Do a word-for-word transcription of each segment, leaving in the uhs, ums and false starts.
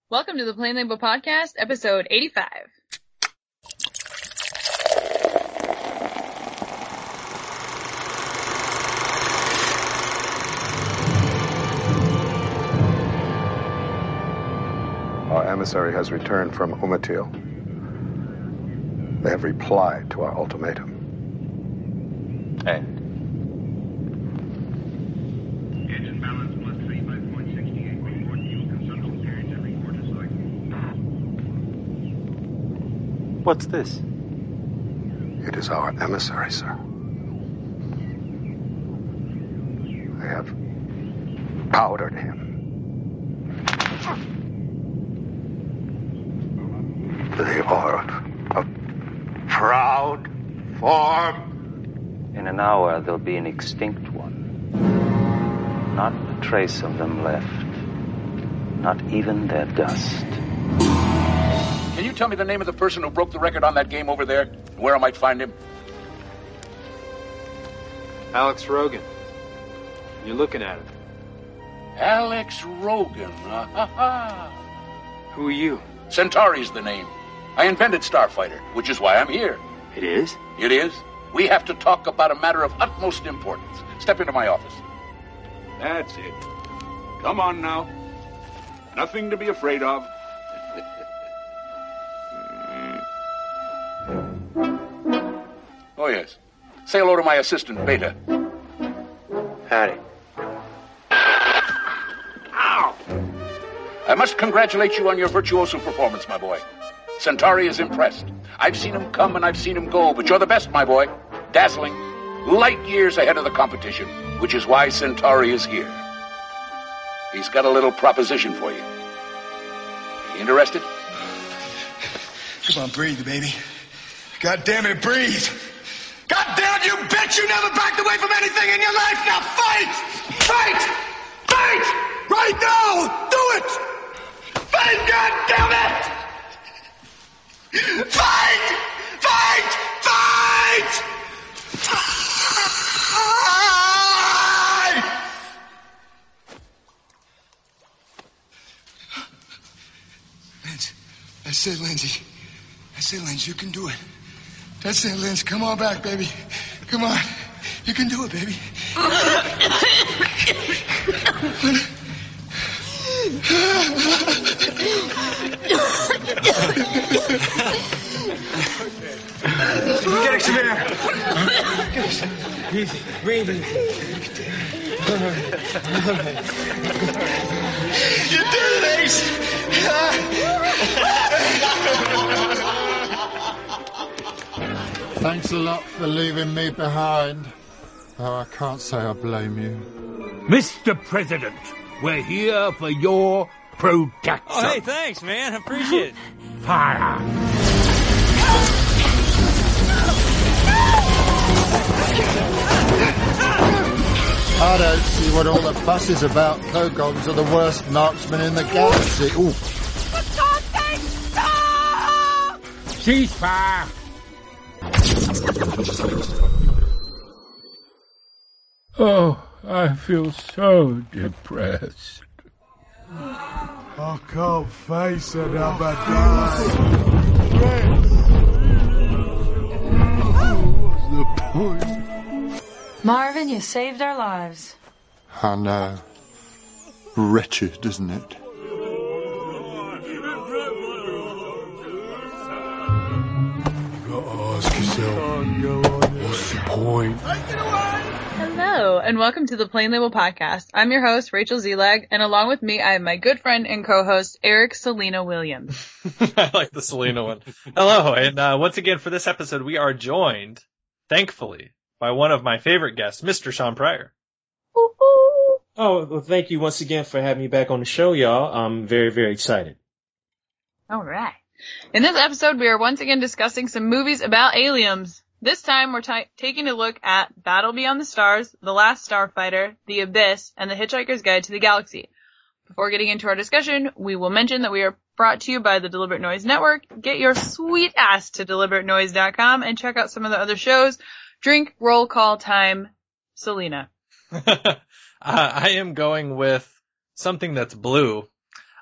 Welcome to the Plain Label Podcast, episode eighty-five. Our emissary has returned from Umatil. They have replied to our ultimatum. And? Engine balance plus thirty-five point six eight. Report fuel consumption periods every quarter cycle. What's this? It is our emissary, sir. They have powdered him. They are a proud form. In an hour, there'll be an extinct one. Not a trace of them left. Not even their dust. Can you tell me the name of the person who broke the record on that game over there? And where I might find him? Alex Rogan. You're looking at him. Alex Rogan. Ah, ha, ha. Who are you? Centauri's the name. I invented Starfighter, which is why I'm here. It is? It is. We have to talk about a matter of utmost importance. Step into my office. That's it. Come on now. Nothing to be afraid of. Oh, yes. Say hello to my assistant, Beta. Howdy. Ow! I must congratulate you on your virtuoso performance, my boy. Centauri is impressed. I've seen him come and I've seen him go, but you're the best, my boy. Dazzling. Light years ahead of the competition, which is why Centauri is here. He's got a little proposition for you. You interested? Come on, breathe, baby. God damn it, breathe. God damn you bitch, you never backed away from anything in your life. Now fight! Fight! Fight! Right now! Do it! Fight, God damn it! Fight! Fight! Fight! Fight! Lindsay, that's it, Lindsay. That's it, Lindsay. You can do it. That's it, Lindsay. Come on back, baby. Come on. You can do it, baby. Get it, Samir. Easy. Breathe easy. You did it, Ace. Thanks a lot for leaving me behind. Though I can't say I blame you. Mister President, we're here for your protection. Oh, hey, thanks, man. I appreciate it. Fire. I don't see what all the fuss is about. Kogons are the worst marksmen in the galaxy. Ooh. Ceasefire. Oh, I feel so depressed. I can't face another day. What's the point? Marvin, you saved our lives. I know. Wretched, isn't it? Ask yourself, what's the point? Hello, and welcome to the Plain Label Podcast. I'm your host, Rachel Zelag, and along with me, I have my good friend and co-host, Eric Selena Williams. I like the Selena one. Hello, and uh, once again for this episode, we are joined, thankfully, by one of my favorite guests, Mister Sean Pryor. Oh, well, thank you once again for having me back on the show, y'all. I'm very, very excited. All right. In this episode, we are once again discussing some movies about aliens. This time, we're t- taking a look at Battle Beyond the Stars, The Last Starfighter, The Abyss, and The Hitchhiker's Guide to the Galaxy. Before getting into our discussion, we will mention that we are brought to you by the Deliberate Noise Network. Get your sweet ass to deliberate noise dot com and check out some of the other shows. Drink, roll call time, Selena. uh, I am going with something that's blue.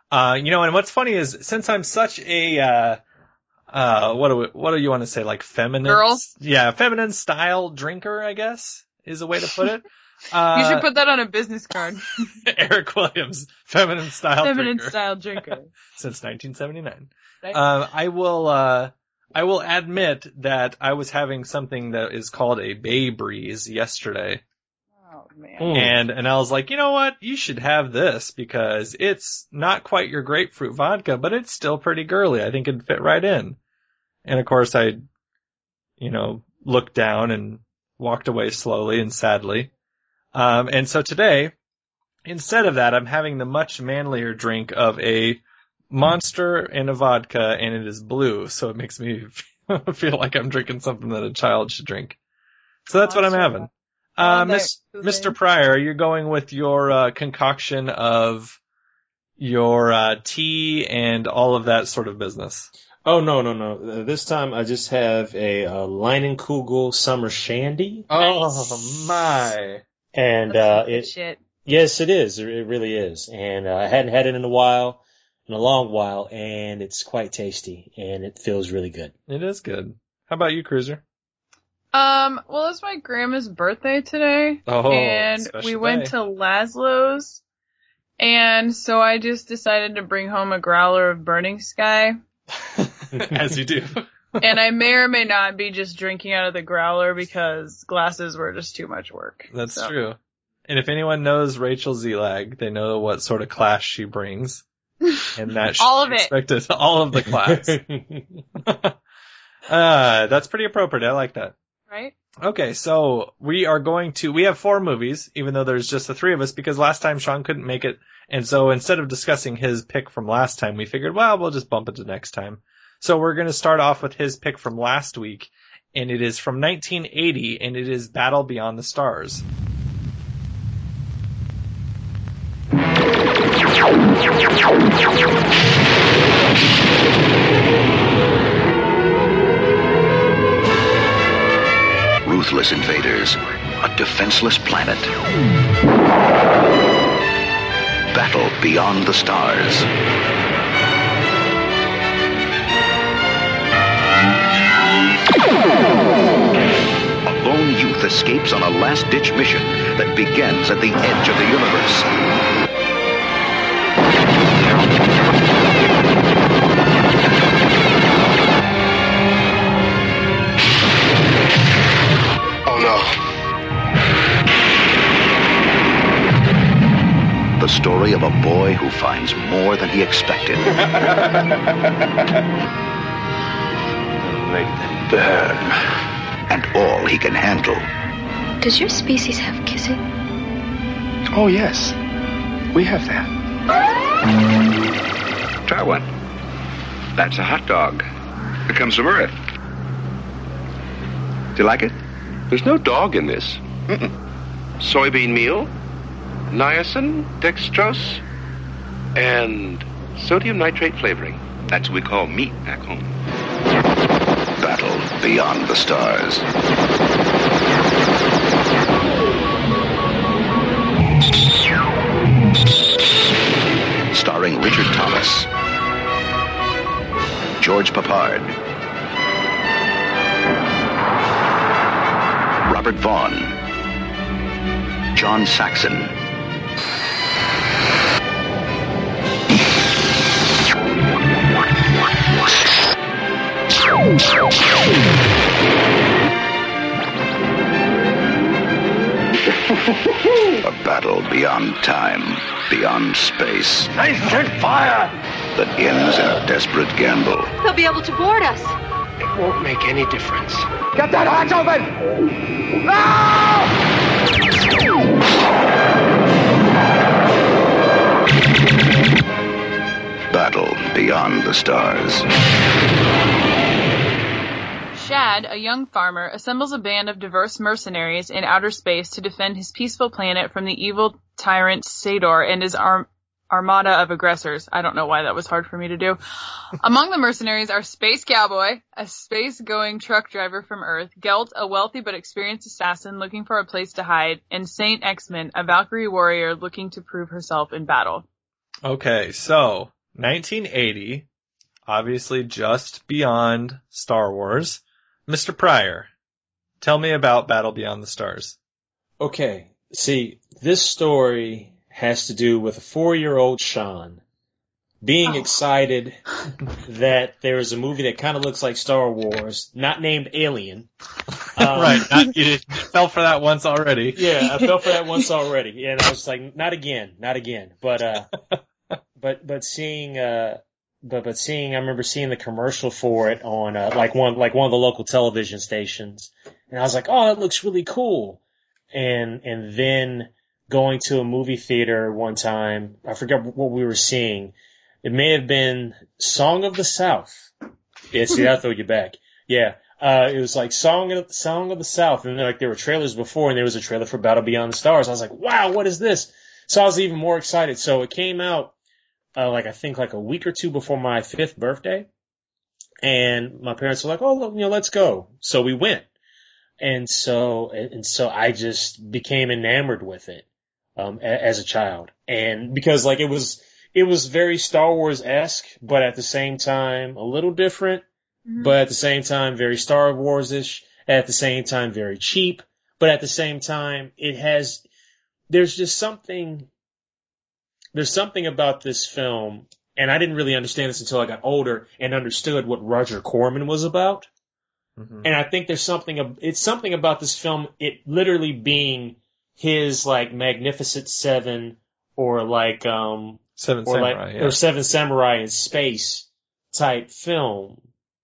Uh, you know, and what's funny is since I'm such a, uh, uh, what do we, what do you want to say? Like feminine? Girl? Yeah, feminine style drinker, I guess, is a way to put it. Uh, You should put that on a business card. Eric Williams, feminine style Feminine drinker. style drinker. Since nineteen seventy-nine. Right? Uh, I will, uh, I will admit that I was having something that is called a Bay Breeze yesterday. Oh, man. And, and I was like, you know what? You should have this because it's not quite your grapefruit vodka, but it's still pretty girly. I think it'd fit right in. And of course I, you know, looked down and walked away slowly and sadly. Um, and so today, instead of that, I'm having the much manlier drink of a Monster and a vodka, and it is blue, so it makes me feel like I'm drinking something that a child should drink. So that's Monster. What I'm having. Uh, Miss, Mister Pryor, you're going with your uh, concoction of your uh, tea and all of that sort of business. Oh, no, no, no. This time I just have a uh, Leinenkugel Summer Shandy. Oh, my. And uh, it, shit. Yes, it is. It really is. And uh, I hadn't had it in a while. In a long while, and it's quite tasty, and it feels really good. It is good. How about you, Cruiser? Um, well, it's my grandma's birthday today, oh, and we went day. to Laszlo's, and so I just decided to bring home a growler of Burning Sky. As you do. And I may or may not be just drinking out of the growler because glasses were just too much work. That's so. true. And if anyone knows Rachel Zelag, they know what sort of class she brings. And that all of it. Expected all of the class. uh, that's pretty appropriate. I like that. Right? Okay, so we are going to, we have four movies, even though there's just the three of us, because last time Sean couldn't make it. And so instead of discussing his pick from last time, we figured, well, we'll just bump it to next time. So we're going to start off with his pick from last week, and it is from nineteen eighty, and it is Battle Beyond the Stars. Ruthless invaders, a defenseless planet. Battle beyond the stars. A lone youth escapes on a last-ditch mission that begins at the edge of the universe. The story of a boy who finds more than he expected. Make them burn. And all he can handle. Does your species have kissing? Oh, yes. We have that. Try one. That's a hot dog. It comes from Earth. Do you like it? There's no dog in this. Mm-mm. Soybean meal, niacin, dextrose, and sodium nitrate flavoring. That's what we call meat back home. Battle Beyond the Stars. Starring Richard Thomas, George Peppard, Robert Vaughn, John Saxon, a battle beyond time, beyond space. Nice good fire! That ends in a desperate gamble. He'll be able to board us. It won't make any difference. Get that hatch open! No! Battle Beyond the Stars. Shad, a young farmer, assembles a band of diverse mercenaries in outer space to defend his peaceful planet from the evil tyrant Sador and his arm- armada of aggressors. I don't know why that was hard for me to do. Among the mercenaries are Space Cowboy, a space-going truck driver from Earth, Gelt, a wealthy but experienced assassin looking for a place to hide, and Saint X-Men, a Valkyrie warrior looking to prove herself in battle. Okay, so nineteen eighty, obviously just beyond Star Wars. Mister Pryor, tell me about Battle Beyond the Stars. Okay, see, this story has to do with a four-year-old Sean being oh. excited that there is a movie that kind of looks like Star Wars, not named Alien. Um, right, not, you fell for that once already. Yeah, I fell for that once already, and I was like, not again, not again. But uh, but but seeing uh, but but seeing, I remember seeing the commercial for it on uh, like one like one of the local television stations, and I was like, oh, that looks really cool. And and then going to a movie theater one time, I forget what we were seeing. It may have been Song of the South. Yeah, see, that'll throw you back. Yeah, uh, it was like Song of, Song of the South, and then, like there were trailers before, and there was a trailer for Battle Beyond the Stars. I was like, wow, what is this? So I was even more excited. So it came out, uh, like I think like a week or two before my fifth birthday, and my parents were like, oh, you know, let's go. So we went. And so, and so I just became enamored with it, um, as a child. And because like it was, it was very Star Wars-esque, but at the same time, a little different, mm-hmm. but at the same time, very Star Wars-ish, at the same time, very cheap, but at the same time, it has, there's just something, there's something about this film, and I didn't really understand this until I got older and understood what Roger Corman was about. Mm-hmm. And I think there's something, it's something about this film, it literally being his, like, Magnificent Seven, or like, um, Seven or Samurai, like, yeah. or Seven Samurai in space type film.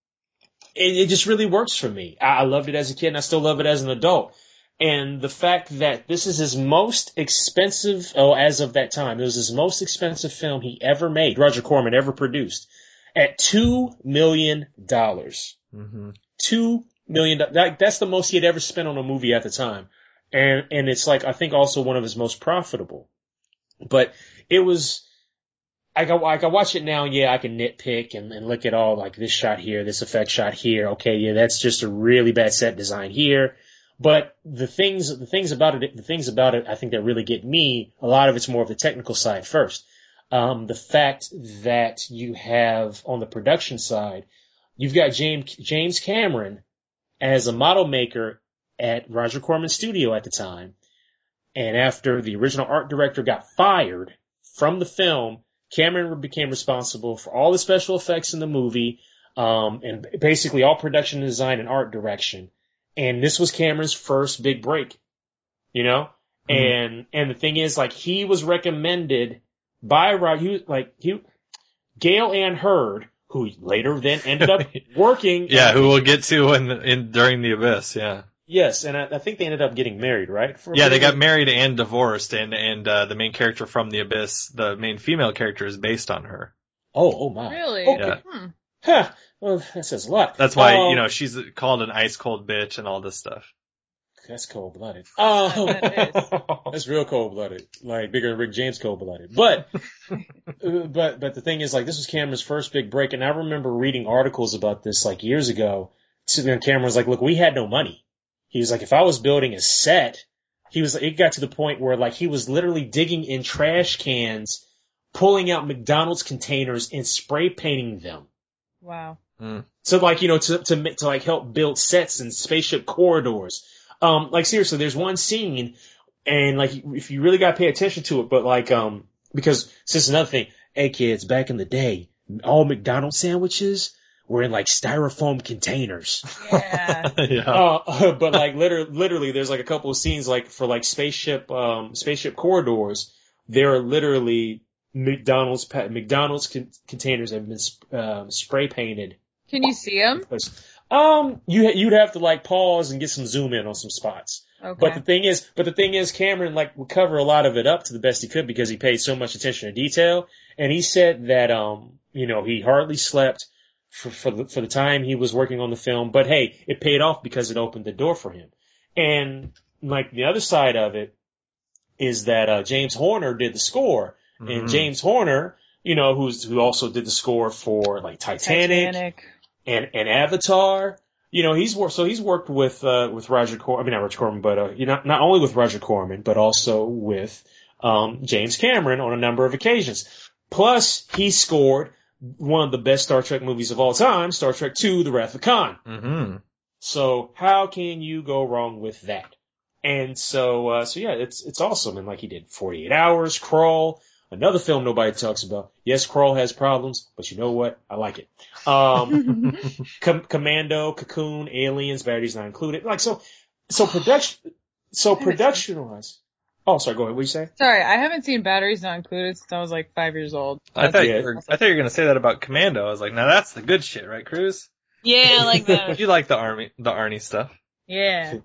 It, it just really works for me. I, I loved it as a kid, and I still love it as an adult. And the fact that this is his most expensive, oh, as of that time, it was his most expensive film he ever made, Roger Corman ever produced, at two million dollars. Mm-hmm. Two million dollars. That, that's the most he had ever spent on a movie at the time. And, and it's like, I think also one of his most profitable. But it was, I can, I can watch it now, yeah, I can nitpick and, and look at all, like, this shot here, this effect shot here, okay, yeah, that's just a really bad set design here. But the things, the things about it, the things about it, I think that really get me, a lot of it's more of the technical side first. Um, the fact that you have, on the production side, you've got James, James Cameron as a model maker at Roger Corman's studio at the time. And after the original art director got fired from the film, Cameron became responsible for all the special effects in the movie, um, and basically all production design and art direction. And this was Cameron's first big break, you know? Mm-hmm. And, and the thing is, like, he was recommended by Roger, like, he, Gail Ann Hurd, who later then ended up working. Yeah, who we'll get to in, in, during The Abyss, yeah. Yes, and I, I think they ended up getting married, right? For yeah, they got married and divorced, and, and, uh, the main character from The Abyss, the main female character, is based on her. Oh, oh my. Really? Okay. Yeah. Hmm. Huh. Well, that says a lot. That's why, um, you know, she's called an ice cold bitch and all this stuff. That's cold blooded. Oh, that's real cold blooded. Like bigger than Rick James cold blooded. But, but, but the thing is, like, this was Cameron's first big break, and I remember reading articles about this, like, years ago. And Cameron was like, look, we had no money. He was like, if I was building a set, he was, it got to the point where, like, he was literally digging in trash cans, pulling out McDonald's containers and spray painting them. Wow. Mm. So, like, you know, to, to, to, like, help build sets and spaceship corridors. Um, like, seriously, there's one scene, and, like, if you really gotta pay attention to it, but, like, um, because, this is another thing. Hey, kids, back in the day, all McDonald's sandwiches were in, like, styrofoam containers. Yeah. yeah. Uh, but, like, literally, literally, there's, like, a couple of scenes, like, for, like, spaceship, um, spaceship corridors, there are literally McDonald's, McDonald's con- containers have been, um, spray painted. Can you see them? Um, you, you'd have to, like, pause and get some zoom in on some spots. Okay. But the thing is, but the thing is, Cameron, like, would cover a lot of it up to the best he could because he paid so much attention to detail. And he said that, um, you know, he hardly slept for, for the, for the time he was working on the film. But hey, it paid off because it opened the door for him. And, like, the other side of it is that, uh, James Horner did the score. Mm-hmm. And James Horner, you know, who's, who also did the score for, like, Titanic. Titanic. And, and Avatar, you know, he's worked, so he's worked with, uh, with Roger Corman, I mean, not Roger Corman, but, uh, you know, not only with Roger Corman, but also with, um, James Cameron on a number of occasions. Plus, he scored one of the best Star Trek movies of all time, Star Trek two, The Wrath of Khan. Mm-hmm. So how can you go wrong with that? And so, uh, so yeah, it's, it's awesome. And like he did forty-eight hours, Crawl, another film nobody talks about. Yes, Crawl has problems, but you know what? I like it. Um, Com- Commando, Cocoon, Aliens, Batteries Not Included. Like, so, so production, so production wise. Oh, sorry, go ahead. What you say? Sorry, I haven't seen Batteries Not Included since I was like five years old. I thought, you were, I thought you were going to say that about Commando. I was like, now that's the good shit, right, Cruz? Yeah, I like that. You like the army, the Arnie stuff. Yeah.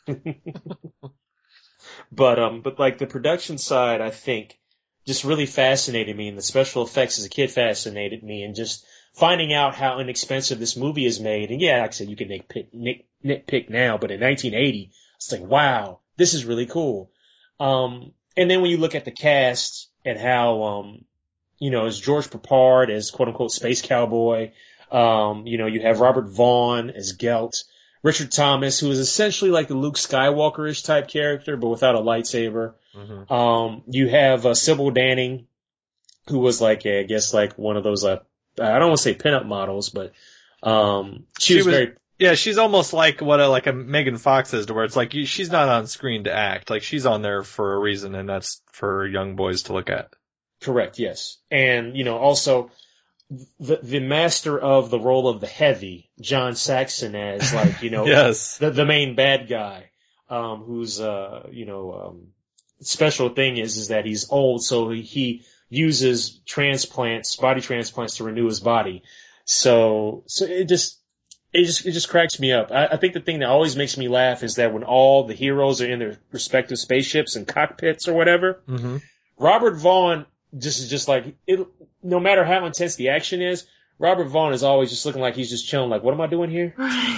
But, um, but like the production side, I think, just really fascinated me, and the special effects as a kid fascinated me, and just finding out how inexpensive this movie is made. And yeah, like I said, you can nitpick, nit, nitpick now, but in nineteen eighty, it's like, wow, this is really cool. Um, and then when you look at the cast and how, um, you know, as George Peppard as quote unquote space cowboy, um, you know, you have Robert Vaughn as Gelt, Richard Thomas, who is essentially like the Luke Skywalker-ish type character, but without a lightsaber. Mm-hmm. Um, you have, uh, Sybil Danning, who was like, a, I guess like one of those, uh, I don't want to say pinup models, but, um, she, she was, was very, yeah, she's almost like what a, like a Megan Fox is, to where it's like you, she's not on screen to act. Like she's on there for a reason, and that's for young boys to look at. Correct, yes. And, you know, also the the master of the role of the Heavy, John Saxon, as like, you know, yes. the the main bad guy, um, who's uh, you know, um, special thing is is that he's old, so he uses transplants, body transplants to renew his body. So so it just It just, it just cracks me up. I, I think the thing that always makes me laugh is that when all the heroes are in their respective spaceships and cockpits or whatever, mm-hmm. Robert Vaughn just is just like, it, no matter how intense the action is, Robert Vaughn is always just looking like he's just chilling, like, what am I doing here?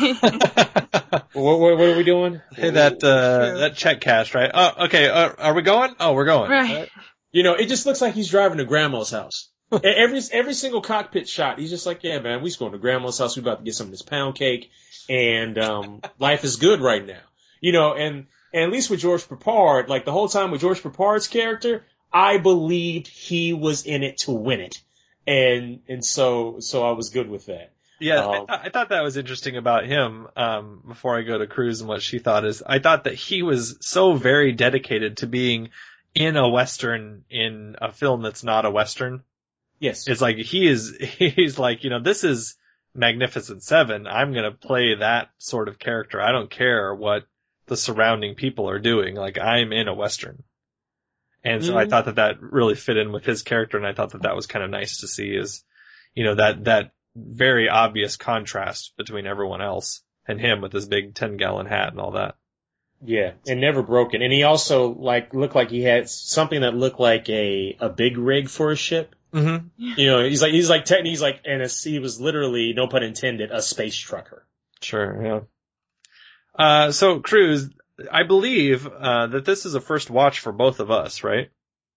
what, what, what are we doing? Hey, that, uh, that check cash, right? Oh, okay, uh, are we going? Oh, we're going. Right. You know, it just looks like he's driving to grandma's house. Every every single cockpit shot, he's just like, yeah, man, we just going to grandma's house. We about to get some of this pound cake, and um, life is good right now. You know, and, and at least with George Peppard, like the whole time with George Peppard's character, I believed he was in it to win it, and and so so I was good with that. Yeah, um, I, th- I thought that was interesting about him. Um, before I go to Cruz and what she thought is, I thought that he was so very dedicated to being in a Western in a film that's not a Western. Yes. It's like, he is, he's like, you know, this is Magnificent Seven. I'm going to play that sort of character. I don't care what the surrounding people are doing. Like, I'm in a Western. And so mm-hmm. I thought that that really fit in with his character, and I thought that that was kind of nice to see, is, you know, that, that very obvious contrast between everyone else and him with his big ten gallon hat and all that. Yeah, and never broken. And he also, like, looked like he had something that looked like a, a big rig for a ship. Mm-hmm. You know, he's like, he's like, technically, he's like, and he was literally, no pun intended, a space trucker. Sure, yeah. Uh, so, Cruz, I believe, uh, that this is a first watch for both of us, right?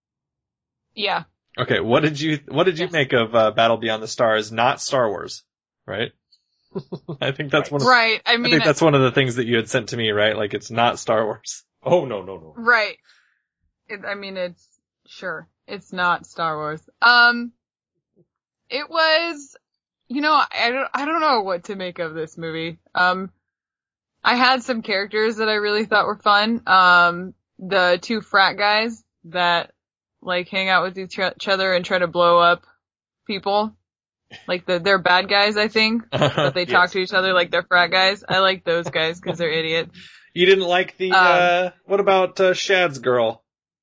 Yeah. Okay, what did you, what did you yes. make of, uh, Battle Beyond the Stars, not Star Wars, right? I think that's right. one of, right. I mean, I think that's one of the things that you had sent to me, right? Like, it's not Star Wars. Oh, no, no, no. Right. It, I mean, it's, sure. It's not Star Wars. Um, it was, you know, I don't, I don't know what to make of this movie. Um, I had some characters that I really thought were fun. Um, the two frat guys that, like, hang out with each other and try to blow up people. Like, the, they're bad guys, I think, but they talk yes. to each other like they're frat guys. I like those guys because they're idiots. You didn't like the, um, uh, what about, uh, Shad's girl?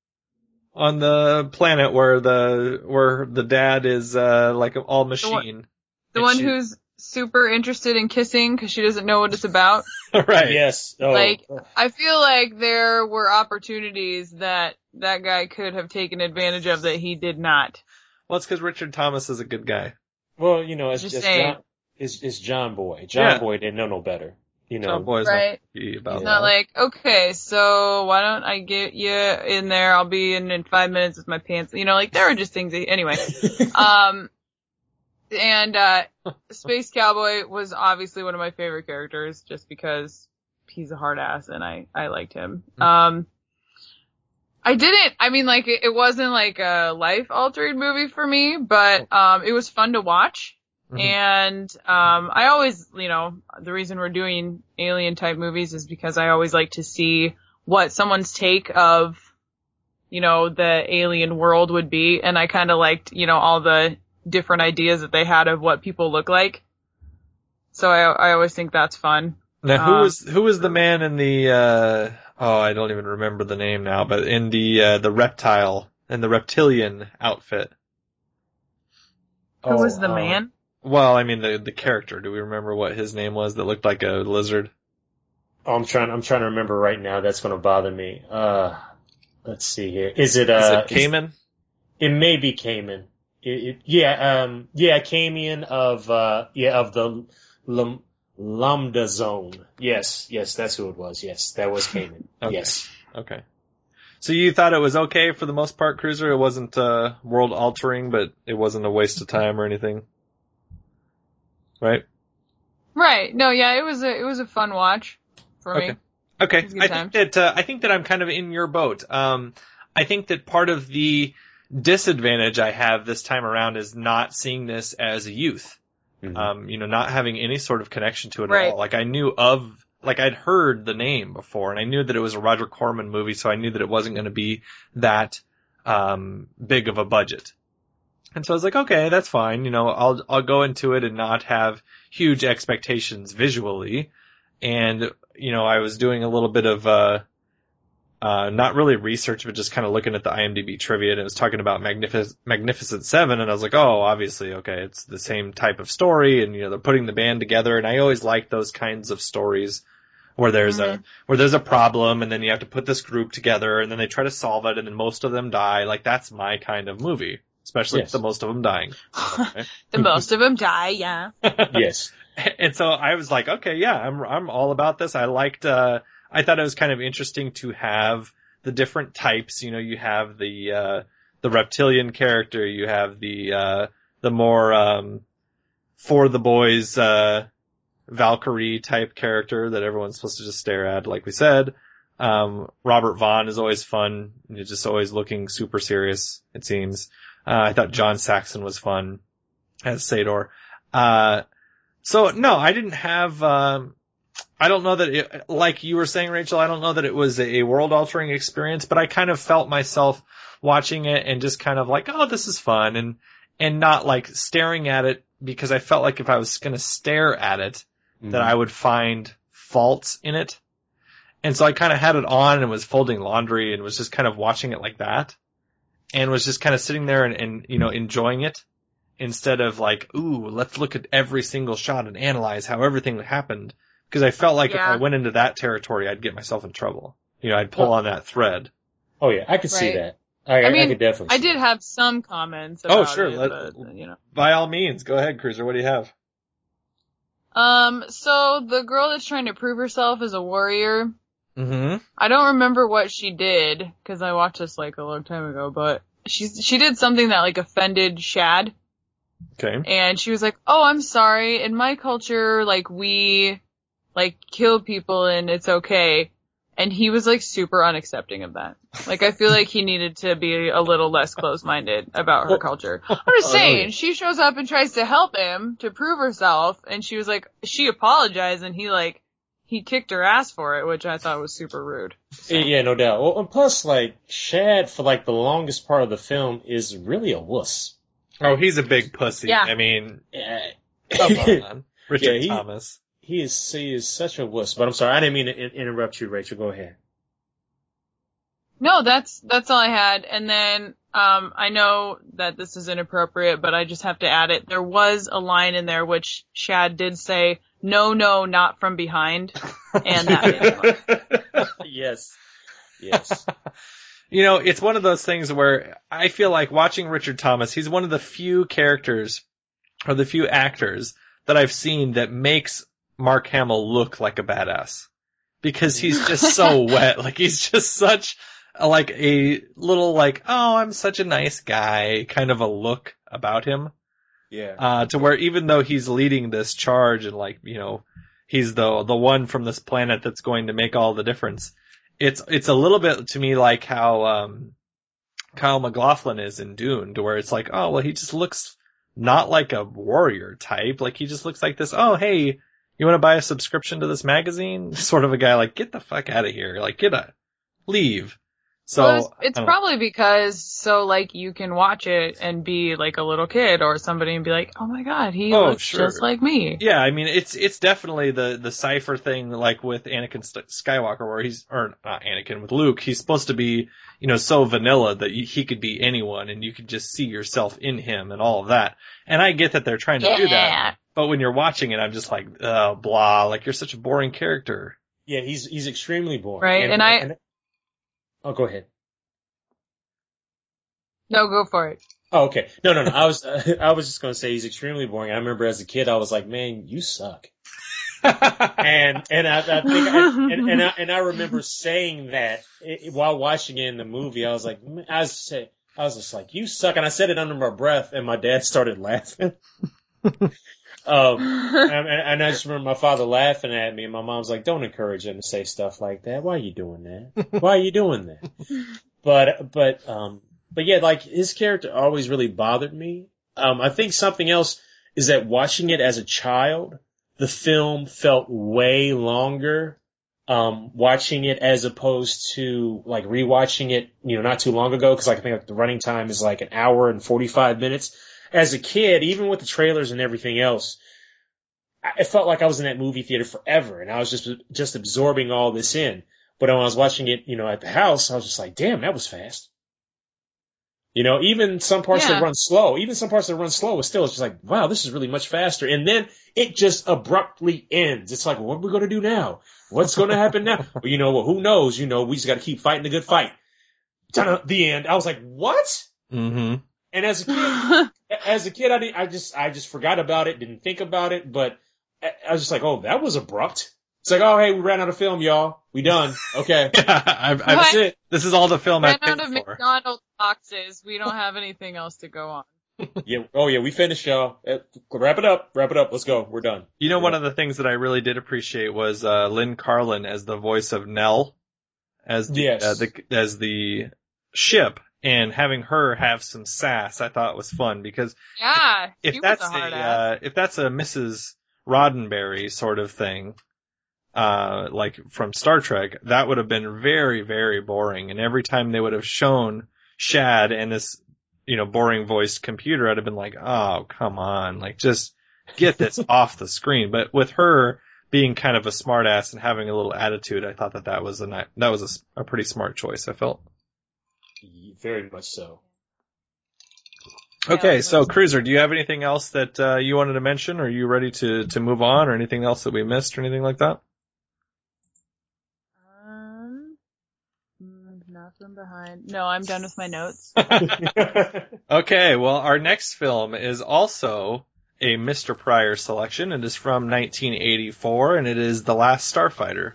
On the planet where the, where the dad is, uh, like all machine. The one, the one she... who's super interested in kissing because she doesn't know what it's about. Right. Yes. Oh. Like, I feel like there were opportunities that that guy could have taken advantage of that he did not. Well, it's because Richard Thomas is a good guy. Well, you know, it's just it's saying. John, it's, it's John Boy. John Yeah. Boy didn't know no better. You know, John Boy's right. not about It's that. not like, okay, so why don't I get you in there? I'll be in in five minutes with my pants. You know, like, there are just things that, anyway. um, and, uh, Space Cowboy was obviously one of my favorite characters just because he's a hard ass and I, I liked him. Mm-hmm. Um, I didn't, I mean, like, it, it wasn't like a life-altering movie for me, but, um, it was fun to watch. Mm-hmm. And, um, I always, you know, the reason we're doing alien-type movies is because I always like to see what someone's take of, you know, the alien world would be. And I kind of liked, you know, all the different ideas that they had of what people look like. So I, I always think that's fun. Now, who um, was, who was the man in the, uh, oh, I don't even remember the name now, but in the, uh, the reptile, in the reptilian outfit? Who Oh, was the um, man? Well, I mean, the, the character. Do we remember what his name was that looked like a lizard? Oh, I'm trying. I'm trying to remember right now. That's going to bother me. Uh, let's see here. Is it? Is Uh, it Cayman? It may be Cayman. It, it, yeah. Um. Yeah. Cayman of. Uh. Yeah. Of the Lum, Lambda Zone. Yes. Yes. That's who it was. Yes. That was Cayman. Okay. Yes. Okay. So you thought it was okay for the most part, Cruiser? It wasn't uh, world altering, but it wasn't a waste of time or anything, right? Right. No, yeah, it was a, it was a fun watch for Okay. me. Okay. It was a good I time. think that uh, I think that I'm kind of in your boat. Um, I think that part of the disadvantage I have this time around is not seeing this as a youth. Mm-hmm. Um, you know, not having any sort of connection to it Right. at all. Like I knew of, like I'd heard the name before, and I knew that it was a Roger Corman movie, so I knew that it wasn't going to be that um big of a budget. And so I was like, okay, that's fine. You know, I'll I'll go into it and not have huge expectations visually. And you know, I was doing a little bit of uh uh not really research, but just kind of looking at the IMDb trivia, and it was talking about Magnific- Magnificent Seven, and I was like, oh, obviously, okay, it's the same type of story, and you know, they're putting the band together, and I always like those kinds of stories where there's Mm-hmm. a where there's a problem, and then you have to put this group together, and then they try to solve it, and then most of them die. Like that's my kind of movie, especially Yes. with the most of them dying. Okay. The most of them die, yeah. Yes. And so I was like, okay, yeah, I'm I'm all about this. I liked uh I thought it was kind of interesting to have the different types. You know, you have the uh the reptilian character, you have the uh the more um for the boys uh Valkyrie type character that everyone's supposed to just stare at, like we said. Um Robert Vaughn is always fun. You're just always looking super serious, it seems. Uh I thought John Saxon was fun as Sador. Uh So no, I didn't have, um, I don't know that it, like you were saying, Rachel, I don't know that it was a world altering experience, but I kind of felt myself watching it and just kind of like, oh, this is fun, and, and not like staring at it, because I felt like if I was going to stare at it, Mm-hmm. that I would find faults in it. And so I kind of had it on and was folding laundry and was just kind of watching it like that, and was just kind of sitting there and, and you know, enjoying it. Instead of like, ooh, let's look at every single shot and analyze how everything happened. Because I felt like Yeah. if I went into that territory, I'd get myself in trouble. You know, I'd pull Well- on that thread. Oh yeah, I could see Right. that. I, I mean, I could definitely. I see did that. have some comments Oh, about sure, it, let- but, you know. By all means, go ahead, Cruiser. What do you have? Um, so the girl that's trying to prove herself as a warrior, Mm-hmm. I don't remember what she did, cause I watched this like a long time ago, but she's, she did something that like offended Shad. Okay. And she was like, oh, I'm sorry. In my culture, like, we, like, kill people and it's okay. And he was, like, super unaccepting of that. Like, I feel like he needed to be a little less close-minded about her culture. I'm just Oh, saying, yeah. she shows up and tries to help him to prove herself, and she was like, she apologized, and he, like, he kicked her ass for it, which I thought was super rude. So. Yeah, no doubt. Well, and plus, like, Shad, for like the longest part of the film, is really a wuss. Oh, he's a big pussy. Yeah. I mean, Yeah. come on. Richard Yeah, he- Thomas. He is he is such a wuss. But I'm sorry, I didn't mean to in- interrupt you, Rachel. Go ahead. No, that's, that's all I had. And then, um, I know that this is inappropriate, but I just have to add it. There was a line in there which Shad did say, no, no, not from behind. And that made me laugh. Yes. Yes. You know, it's one of those things where I feel like watching Richard Thomas, he's one of the few characters or the few actors that I've seen that makes Mark Hamill look like a badass. Because he's just so wet. Like, he's just such a, like a little like, oh, I'm such a nice guy kind of a look about him. Yeah. Uh, to where even though he's leading this charge and like, you know, he's the, the one from this planet that's going to make all the difference, it's it's a little bit to me like how um, Kyle MacLachlan is in Dune, to where it's like, oh well, he just looks not like a warrior type. Like he just looks like this. Oh hey, you want to buy a subscription to this magazine? Sort of a guy like, get the fuck out of here. Like get a leave. So well, it's, it's probably because so like you can watch it and be like a little kid or somebody and be like, oh my god, he oh, looks sure. just like me. Yeah, I mean it's it's definitely the the Cypher thing, like with Anakin Skywalker, where he's or not Anakin with Luke, he's supposed to be, you know, so vanilla that he could be anyone and you could just see yourself in him and all of that. And I get that they're trying to yeah. do that, but when you're watching it, I'm just like, oh, blah, like you're such a boring character. Yeah, he's he's extremely boring. Right, and, and I. And, oh, go ahead. No, go for it. Oh, okay. No, no, no. I was, uh, I was just going to say he's extremely boring. I remember as a kid, I was like, man, you suck. and, and I, I think, I, and, and I, and I remember saying that it, while watching it in the movie. I was like, I was, say, I was just like, you suck. And I said it under my breath and my dad started laughing. um, and, and I just remember my father laughing at me and my mom's like, don't encourage him to say stuff like that. Why are you doing that? Why are you doing that? But, but, um, But yeah, like his character always really bothered me. Um, I think something else is that watching it as a child, the film felt way longer. Um, watching it as opposed to like rewatching it, you know, not too long ago, because like I think like the running time is like an hour and forty-five minutes. As a kid, even with the trailers and everything else, I felt like I was in that movie theater forever, and I was just just absorbing all this in. But when I was watching it, you know, at the house, I was just like, damn, that was fast. You know, even some parts yeah. that run slow, even some parts that run slow, but still, it's just like, wow, this is really much faster. And then it just abruptly ends. It's like, what are we going to do now? What's going to happen now? Well, you know, well, who knows? You know, we just got to keep fighting the good fight. The end. I was like, what? Mm-hmm. And as a kid, as a kid, I, did, I just, I just forgot about it, didn't think about it, but I was just like, oh, that was abrupt. It's like, oh, hey, we ran out of film, y'all. We done. Okay. yeah, I've, I've, That's it. This is all the film I've ran paid out of for. McDonald's boxes. We don't have anything else to go on. yeah. Oh, yeah. We finished, y'all. Wrap it up. Wrap it up. Let's go. We're done. You know, We're one done. of the things that I really did appreciate was uh, Lynn Carlin as the voice of Nell, as the, yes. uh, the as the ship, and having her have some sass. I thought was fun because yeah, if, if that's a, a uh, if that's a Missus Roddenberry sort of thing. Uh, like from Star Trek, that would have been very, very boring. And every time they would have shown Shad and this, you know, boring voiced computer, I'd have been like, oh, come on, like just get this off the screen. But with her being kind of a smartass and having a little attitude, I thought that that was a that was a, a pretty smart choice. I felt very much so. Okay, so Cruiser, do you have anything else that uh, you wanted to mention? Or are you ready to to move on, or anything else that we missed, or anything like that? Nothing behind. No, I'm done with my notes. Okay, well, our next film is also a Mister Pryor selection. It is from nineteen eighty-four, and it is The Last Starfighter.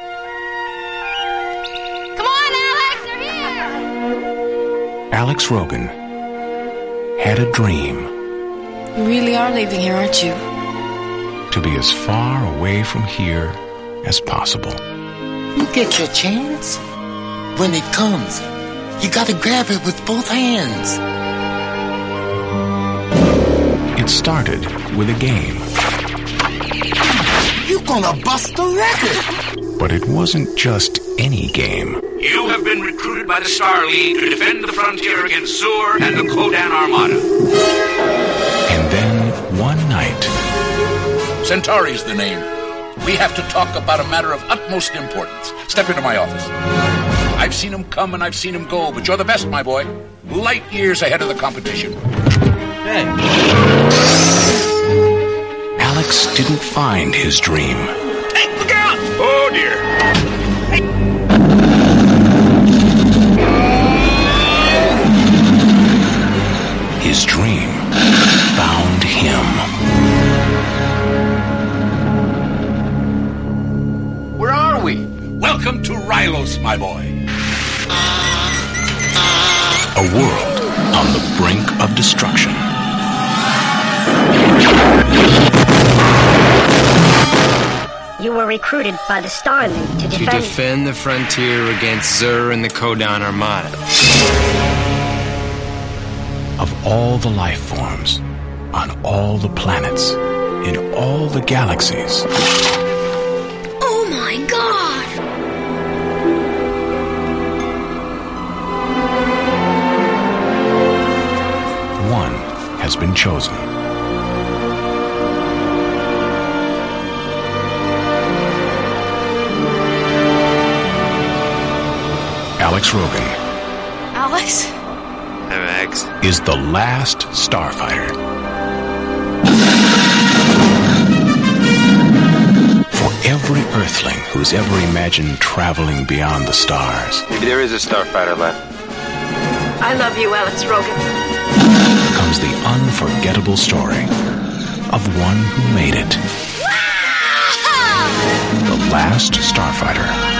Come on, Alex, they're here! Alex Rogan had a dream. You really are leaving here, aren't you? To be as far away from here as possible. You get your chance. When it comes, you gotta grab it with both hands. It started with a game. You gonna bust the record! But it wasn't just any game. You have been recruited by the Star League to defend the frontier against Zur and the Kodan Armada. And then, one night... Centauri's the name. We have to talk about a matter of utmost importance. Step into my office. I've seen him come and I've seen him go, but you're the best, my boy. Light years ahead of the competition. Hey. Alex didn't find his dream. Hey, look out! Oh, dear. Hey. His dream found him. Where are we? Welcome to Rylos, my boy. A world on the brink of destruction. You were recruited by the Star League to To defend... defend the frontier against Zur and the Kodan Armada. Of all the life forms, on all the planets, in all the galaxies, Oh my god! one has been chosen. Alex Rogan Alex? I'm X. is the last starfighter. For every Earthling who's ever imagined traveling beyond the stars, Maybe there is a starfighter left. I love you, Alex Rogan. comes the unforgettable story of one who made it. The last starfighter.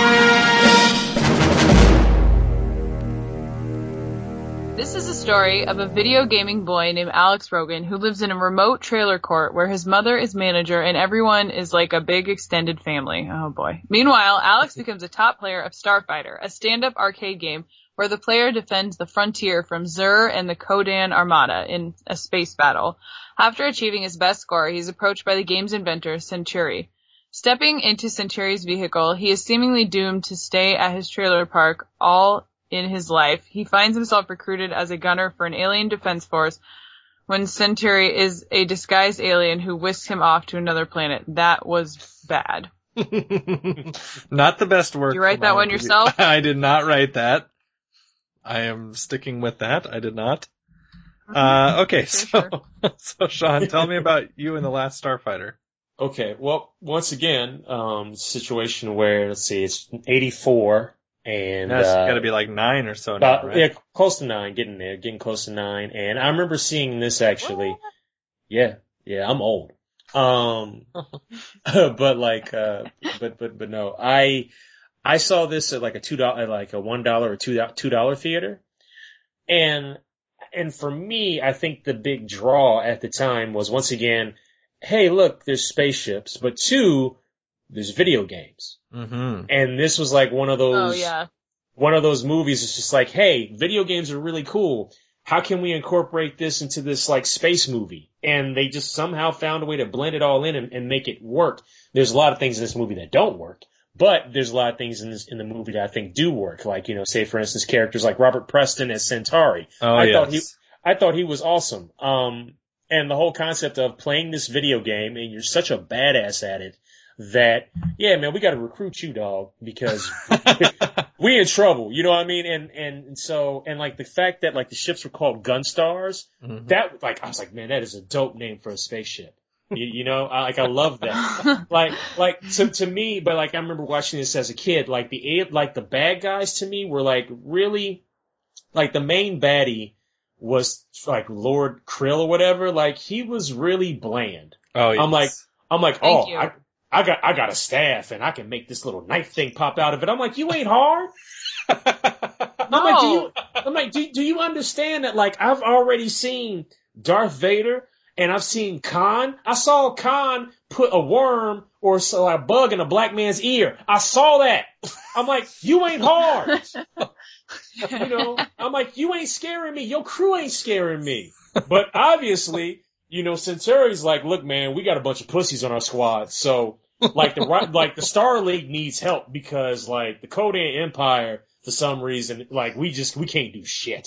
This is a story of a video gaming boy named Alex Rogan who lives in a remote trailer court where his mother is manager and everyone is like a big extended family. Oh boy. Meanwhile, Alex becomes a top player of Starfighter, a stand-up arcade game where the player defends the frontier from Zur and the Kodan Armada in a space battle. After achieving his best score, he's approached by the game's inventor, Centauri. Stepping into Centauri's vehicle, he is seemingly doomed to stay at his trailer park all in his life. He finds himself recruited as a gunner for an alien defense force when Centauri is a disguised alien who whisks him off to another planet. That was bad. Not the best work. Did you write that one yourself? I did not write that. I am sticking with that. I did not. Uh, okay, so, so Sean, tell me about you and the Last Starfighter. Okay, well, once again, um, situation where, let's see, it's eighty-four, and, That's uh, gotta be like nine or so about, now, right? yeah, close to nine, getting there, getting close to nine, and I remember seeing this actually. What? Yeah, yeah, I'm old. Um, but like, uh, but, but, but no, I, I saw this at like a two dollar, like a one dollar or two, two dollar theater, and, and for me, I think the big draw at the time was once again, hey, look, there's spaceships, but two, there's video games. Mm-hmm. And this was like one of those, Oh, yeah. one of those movies. It's just like, hey, video games are really cool. How can we incorporate this into this like space movie? And they just somehow found a way to blend it all in and, and make it work. There's a lot of things in this movie that don't work, but there's a lot of things in this, in the movie that I think do work. Like, you know, say for instance, characters like Robert Preston as Centauri. Oh, I yes. thought he, I thought he was awesome. Um, and the whole concept of playing this video game and you're such a badass at it that, yeah, man, we got to recruit you, dog, because we in trouble. You know what I mean? And, and so, and like the fact that like the ships were called Gunstars, Mm-hmm. that, like, I was like, man, that is a dope name for a spaceship. You, you know, I, like, I love that. like, like, to, to me, but like, I remember watching this as a kid, like the, a- like the bad guys to me were like really, like the main baddie was like Lord Krill or whatever. Like, he was really bland. Oh, yes. I'm like, I'm like, Thank oh, you. I, I got, I got a staff and I can make this little knife thing pop out of it. I'm like, you ain't hard. I'm like, do you, I'm like, do, do you understand that? Like, I've already seen Darth Vader and I've seen Khan. I saw Khan put a worm or so a bug in a black man's ear. I saw that. I'm like, you ain't hard. You know, I'm like, you ain't scaring me. Your crew ain't scaring me. But obviously, you know, Centauri's like, look, man, we got a bunch of pussies on our squad. So, like, the like the Star League needs help because, like, the Kodan Empire, for some reason, like, we just, we can't do shit.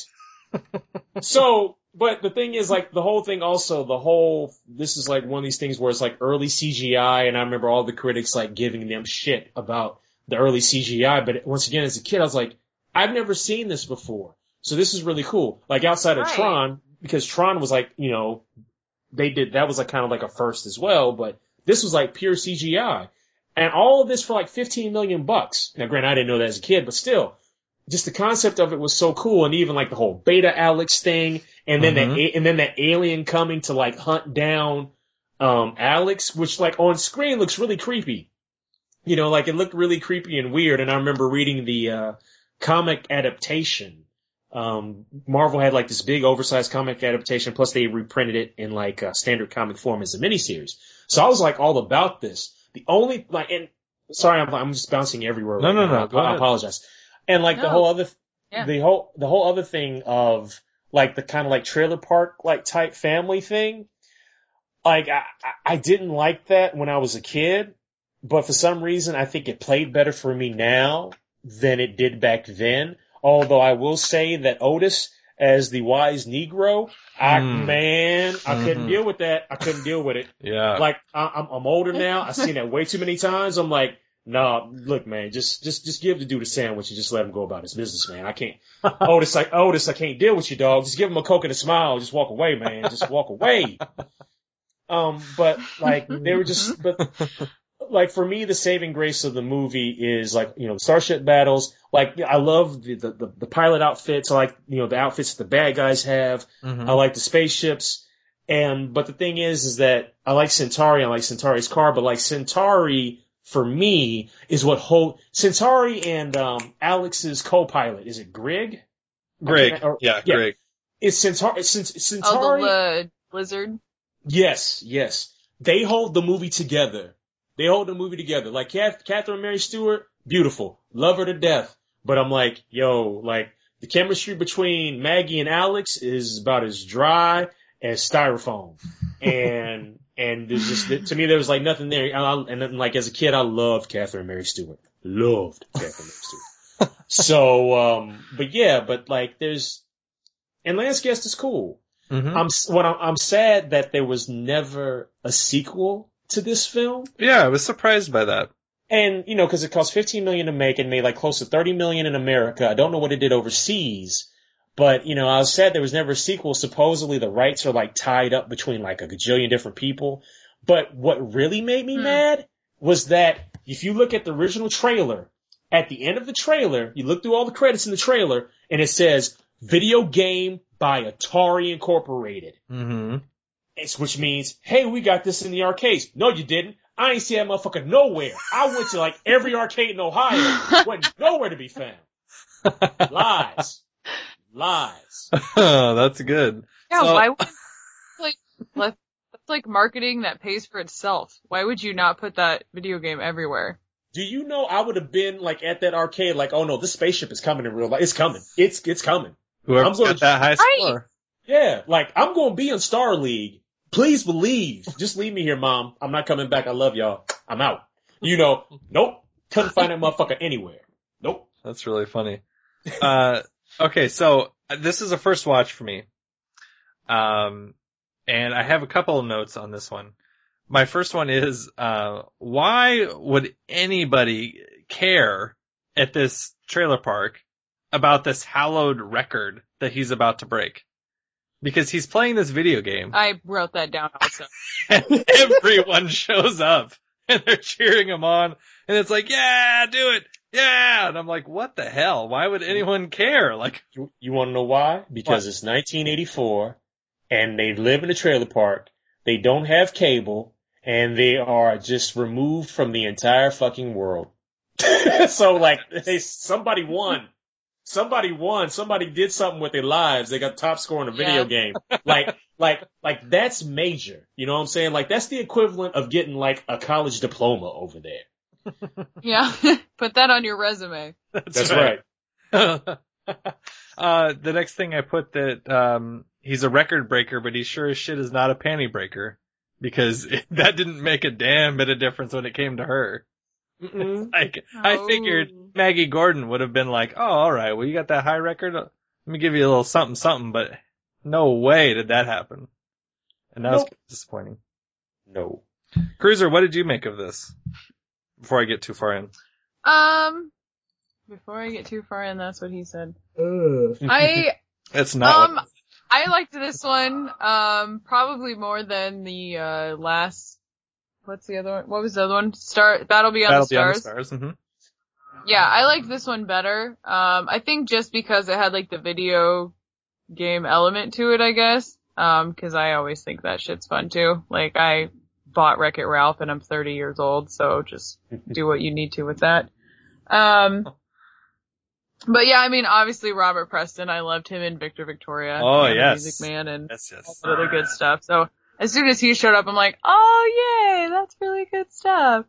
So, but the thing is, like, the whole thing also, the whole, this is like one of these things where it's like early C G I, and I remember all the critics, like, giving them shit about the early C G I. But once again, as a kid, I was like, I've never seen this before. So this is really cool. Like, outside of Right. Tron, because Tron was like, you know, they did, that was like kind of like a first as well, but this was like pure C G I. And all of this for like fifteen million bucks. Now, granted, I didn't know that as a kid, but still, just the concept of it was so cool. And even like the whole Beta Alex thing, and then Mhm. that, and then that alien coming to like hunt down, um, Alex, which like on screen looks really creepy. You know, like it looked really creepy and weird. And I remember reading the, uh, comic adaptation. Um, Marvel had like this big oversized comic adaptation, plus they reprinted it in like a standard comic form as a miniseries. So I was like all about this. the only, like, and, sorry, I'm, I'm just bouncing everywhere No, right no, now. no, I, go I ahead. apologize. And like the No. whole other, Yeah. the whole, the whole other thing of, like, the kind of like trailer park, like, type family thing, like, I, I I didn't like that when I was a kid, but for some reason I think it played better for me now than it did back then. Although I will say that Otis, as the wise Negro, I, Mm. man, I couldn't Mhm. deal with that. I couldn't deal with it. Yeah. Like, I, I'm, I'm older now. I've seen that way too many times. I'm like, nah, look, man, just, just, just give the dude a sandwich and just let him go about his business, man. I can't, Otis, like, Otis, I can't deal with you, dog. Just give him a Coke and a smile. Just walk away, man. Just walk away. Um, but like, they were just, but like for me, the saving grace of the movie is like, you know, Starship battles. Like, I love the, the, the, the pilot outfits. I like, you know, the outfits that the bad guys have. Mhm. I like the spaceships. And, but the thing is, is that I like Centauri. I like Centauri's car, but like Centauri for me is what hold, Centauri and, um, Alex's co-pilot. Is it Grig? Greg. I can't- or- yeah, Greg. It's Centauri, Cent- Oh, Centauri. the uh, lizard. Yes, yes. They hold the movie together. They hold the movie together. Like Kath, Catherine Mary Stewart, beautiful. Love her to death. But I'm like, yo, like, the chemistry between Maggie and Alex is about as dry as styrofoam. And, and there's just, to me, there was like nothing there. And, I, and then, like, as a kid, I loved Catherine Mary Stewart. Loved Catherine Mary Stewart. So, um, but yeah, but like, there's, and Lance Guest is cool. Mhm. I'm what I'm, I'm sad that there was never a sequel to this film, Yeah, I was surprised by that. and you know, because it cost fifteen million to make and made like close to thirty million in America. I don't know what it did overseas, but you know, I was sad there was never a sequel. Supposedly, the rights are like tied up between like a gajillion different people. But what really made me mad was that if you look at the original trailer, at the end of the trailer, you look through all the credits in the trailer, and it says "Video Game by Atari Incorporated." Mm-hmm. It's, which means, hey, we got this in the arcades. No, you didn't. I ain't see that motherfucker nowhere. I went to like every arcade in Ohio. Wasn't nowhere to be found. Lies. Lies. Oh, that's good. Yeah, So- why would like let- that's like marketing that pays for itself. Why would you not put that video game everywhere? Do you know I would have been like at that arcade like, oh no, this spaceship is coming in real life. It's coming. It's it's coming. Whoever I'm gonna- got that high score. Yeah, like I'm going to be in Star League. Please believe. Just leave me here, Mom. I'm not coming back. I love y'all. I'm out. You know, nope. Couldn't find that motherfucker anywhere. Nope. That's really funny. Uh, okay, so uh, this is a first watch for me. Um, and I have a couple of notes on this one. My first one is, uh, why would anybody care at this trailer park about this hallowed record that he's about to break? Because he's playing this video game. I wrote that down also. And everyone shows up and they're cheering him on, and it's like, yeah, do it, yeah. And I'm like, what the hell? Why would anyone care? Like, You, you want to know why? Because What? it's nineteen eighty-four, and they live in a trailer park. They don't have cable, and they are just removed from the entire fucking world. So, like, they, somebody won. Somebody won. Somebody did something with their lives. They got top score in a video Yeah. game. Like, like, like that's major. You know what I'm saying? Like, that's the equivalent of getting like a college diploma over there. Yeah, put that on your resume. That's right. uh, the next thing I put that, um, he's a record breaker, but he sure as shit is not a panty breaker, because that didn't make a damn bit of difference when it came to her. Mm-mm. Like, I Oh. figured Maggie Gordon would have been like, oh, alright, well, you got that high record? Let me give you a little something something, but no way did that happen. And that was Nope. disappointing. No. Cruiser, what did you make of this? Before I get too far in. Um, before I get too far in, that's what he said. I It's not um what- I liked this one um probably more than the uh last. What's the other one? What was the other one? Star Battle Beyond Battle the Beyond Stars. the Stars. hmm Yeah, I liked this one better. Um, I think just because it had like the video game element to it, I guess. Um, cause I always think that shit's fun too. Like I bought Wreck-It Ralph and I'm thirty years old, so just do what you need to with that. Um, but yeah, I mean, obviously Robert Preston, I loved him in Victor Victoria. Oh, and the yes. Music Man and Yes, yes. all the other good stuff. So as soon as he showed up, I'm like, oh yay, that's really good stuff.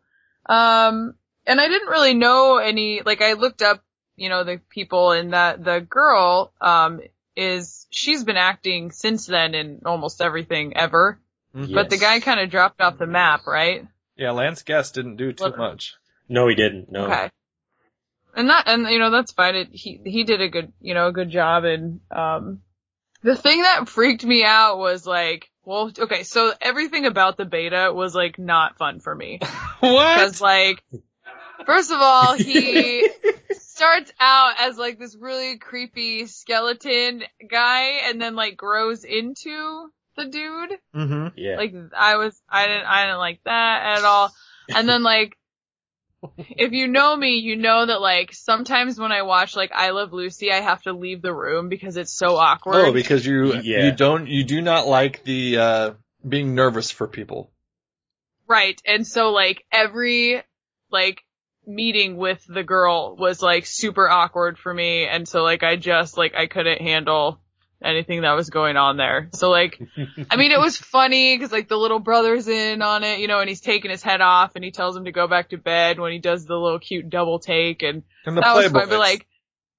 Um, and I didn't really know any, like I looked up, you know, the people, and that the girl, um, is, she's been acting since then in almost everything ever. Yes. But the guy kind of dropped off the map, right? Yeah, Lance Guest didn't do too much. No, he didn't. No. Okay. And that, and you know, that's fine. It, he, he did a good, you know, a good job. And, um, the thing that freaked me out was like, well, okay, so everything about the beta was like not fun for me. What? Because like, first of all, he starts out as like this really creepy skeleton guy and then like grows into the dude. Mm-hmm. Yeah. Like I was, I didn't, I didn't like that at all. And then like, if you know me, you know that like sometimes when I watch like I Love Lucy, I have to leave the room because it's so awkward. Oh, because you Yeah. you don't you do not like the uh being nervous for people. Right. And so like every like meeting with the girl was like super awkward for me. And so like I just like I couldn't handle anything that was going on there. So like, I mean, it was funny because like the little brother's in on it, you know, and he's taking his head off and he tells him to go back to bed when he does the little cute double take, and, And the that was Playboys. fun. But like,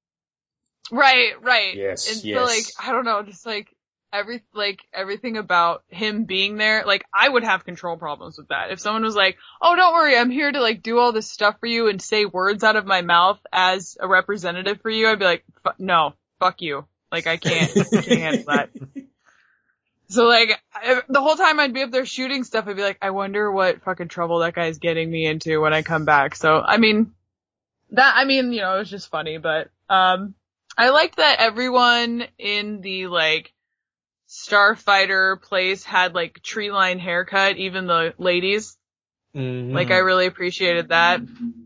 right, right. Yes, And yes. so like, I don't know, just like every, like everything about him being there, like I would have control problems with that. If someone was like, oh, don't worry, I'm here to like do all this stuff for you and say words out of my mouth as a representative for you, I'd be like, F- no, fuck you. Like, I can't, I can't handle that. So, like, I, the whole time I'd be up there shooting stuff, I'd be like, I wonder what fucking trouble that guy's getting me into when I come back. So, I mean, that, I mean, you know, it was just funny, but, um, I liked that everyone in the, like, Starfighter place had, like, tree line haircut, even the ladies. Mm-hmm. Like, I really appreciated that.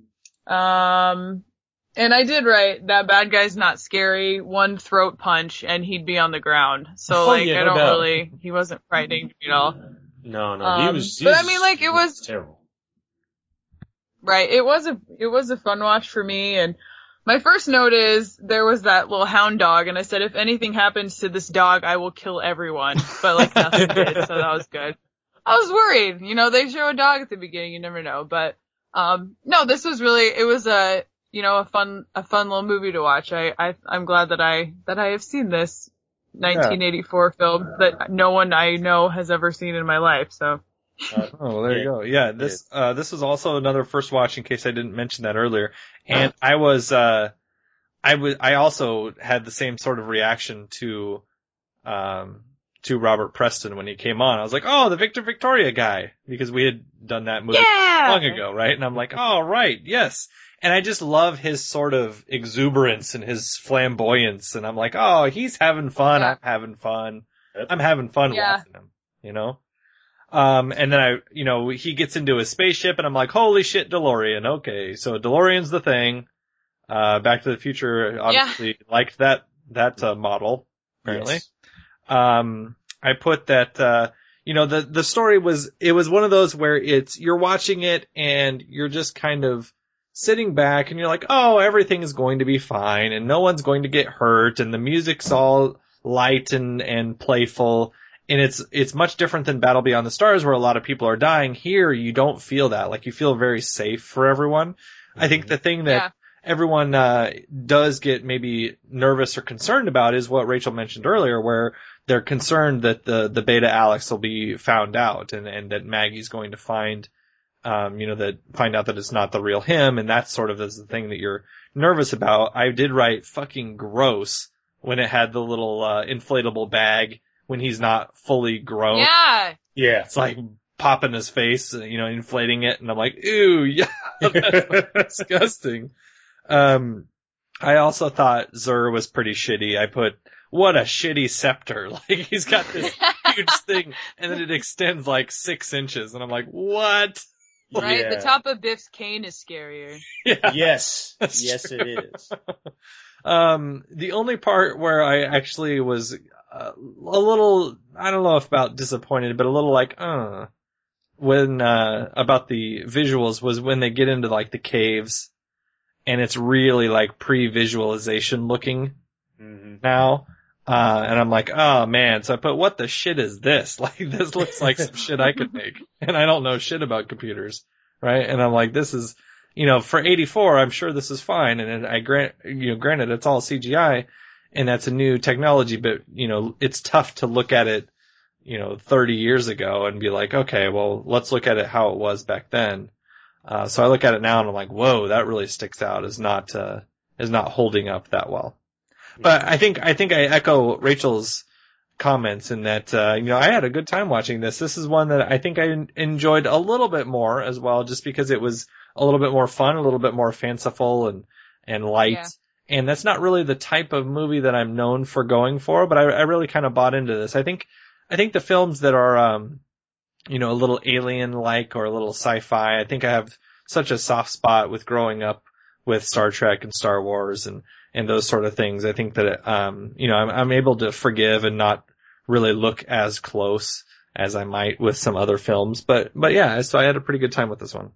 Um, and I did write that bad guy's not scary, one throat punch, and he'd be on the ground. So, Oh, like, yeah, I no don't doubt. really, he wasn't frightening to me at all. No, no, he Um, was. He but was, I mean, like, it was, terrible. right, it was a, it was a fun watch for me, and my first note is, there was that little hound dog, and I said, if anything happens to this dog, I will kill everyone. But, like, nothing did, so that was good. I was worried, you know, they show a dog at the beginning, you never know, but, um, no, this was really, it was a, you know, a fun, a fun little movie to watch. I, I, I'm glad that I, that I have seen this nineteen eighty-four film that no one I know has ever seen in my life, so. Oh, well, there you go. Yeah, this uh this is also another first watch in case I didn't mention that earlier. And I was uh I was I also had the same sort of reaction to um to Robert Preston when he came on. I was like, "Oh, the Victor Victoria guy," because we had done that movie Yeah! long ago, right? And I'm like, "Oh, right. Yes." And I just love his sort of exuberance and his flamboyance, and I'm like, "Oh, he's having fun. Yeah. I'm having fun. I'm having fun Yeah. watching him." You know? Um, and then I, you know, he gets into his spaceship and I'm like, holy shit, DeLorean. Okay. So DeLorean's the thing. Uh, Back to the Future obviously liked that, that, uh, model, apparently. Yes. Um, I put that, uh, you know, the, the story was, it was one of those where it's, you're watching it and you're just kind of sitting back and you're like, oh, everything is going to be fine and no one's going to get hurt and the music's all light and, and playful. And it's, it's much different than Battle Beyond the Stars where a lot of people are dying. Here, you don't feel that. Like, you feel very safe for everyone. I think the thing that Yeah. everyone, uh, does get maybe nervous or concerned about is what Rachel mentioned earlier, where they're concerned that the, the beta Alex will be found out and, and that Maggie's going to find, um, you know, that, find out that it's not the real him. And that sort of is the thing that you're nervous about. I did write fucking gross when it had the little, uh, inflatable bag when he's not fully grown. Yeah! Yeah. It's like popping his face, you know, inflating it, and I'm like, ew, yeah, that's disgusting. Um, I also thought Zur was pretty shitty. I put, what a shitty scepter. Like, he's got this huge thing, and then it extends like six inches, and I'm like, what? Right? Yeah. The top of Biff's cane is scarier. Yeah. Yes. That's Yes, true. it is. Um, the only part where I actually was uh, a little, I don't know if about disappointed, but a little like, uh, when, uh, about the visuals was when they get into like the caves and it's really like pre-visualization looking Mm-hmm. now. Uh, and I'm like, oh man, so I put, what the shit is this? Like, this looks like some shit I could make. And I don't know shit about computers. right? And I'm like, this is, you know, for eighty-four, I'm sure this is fine. And I grant, you know, granted, it's all C G I, and that's a new technology, but, you know, it's tough to look at it, you know, thirty years ago and be like, okay, well, let's look at it how it was back then. Uh, so I look at it now and I'm like, whoa, that really sticks out as not, uh, is not holding up that well. But I think, I think I echo Rachel's comments in that, uh, you know, I had a good time watching this. This is one that I think I enjoyed a little bit more as well, just because it was a little bit more fun, a little bit more fanciful and, and light. Yeah. And that's not really the type of movie that I'm known for going for, but I, I really kind of bought into this. I think, I think the films that are, um, you know, a little alien-like or a little sci-fi, I think I have such a soft spot with growing up with Star Trek and Star Wars and, and those sort of things. I think that, um, you know, I'm, I'm able to forgive and not really look as close as I might with some other films. But, but yeah, so I had a pretty good time with this one.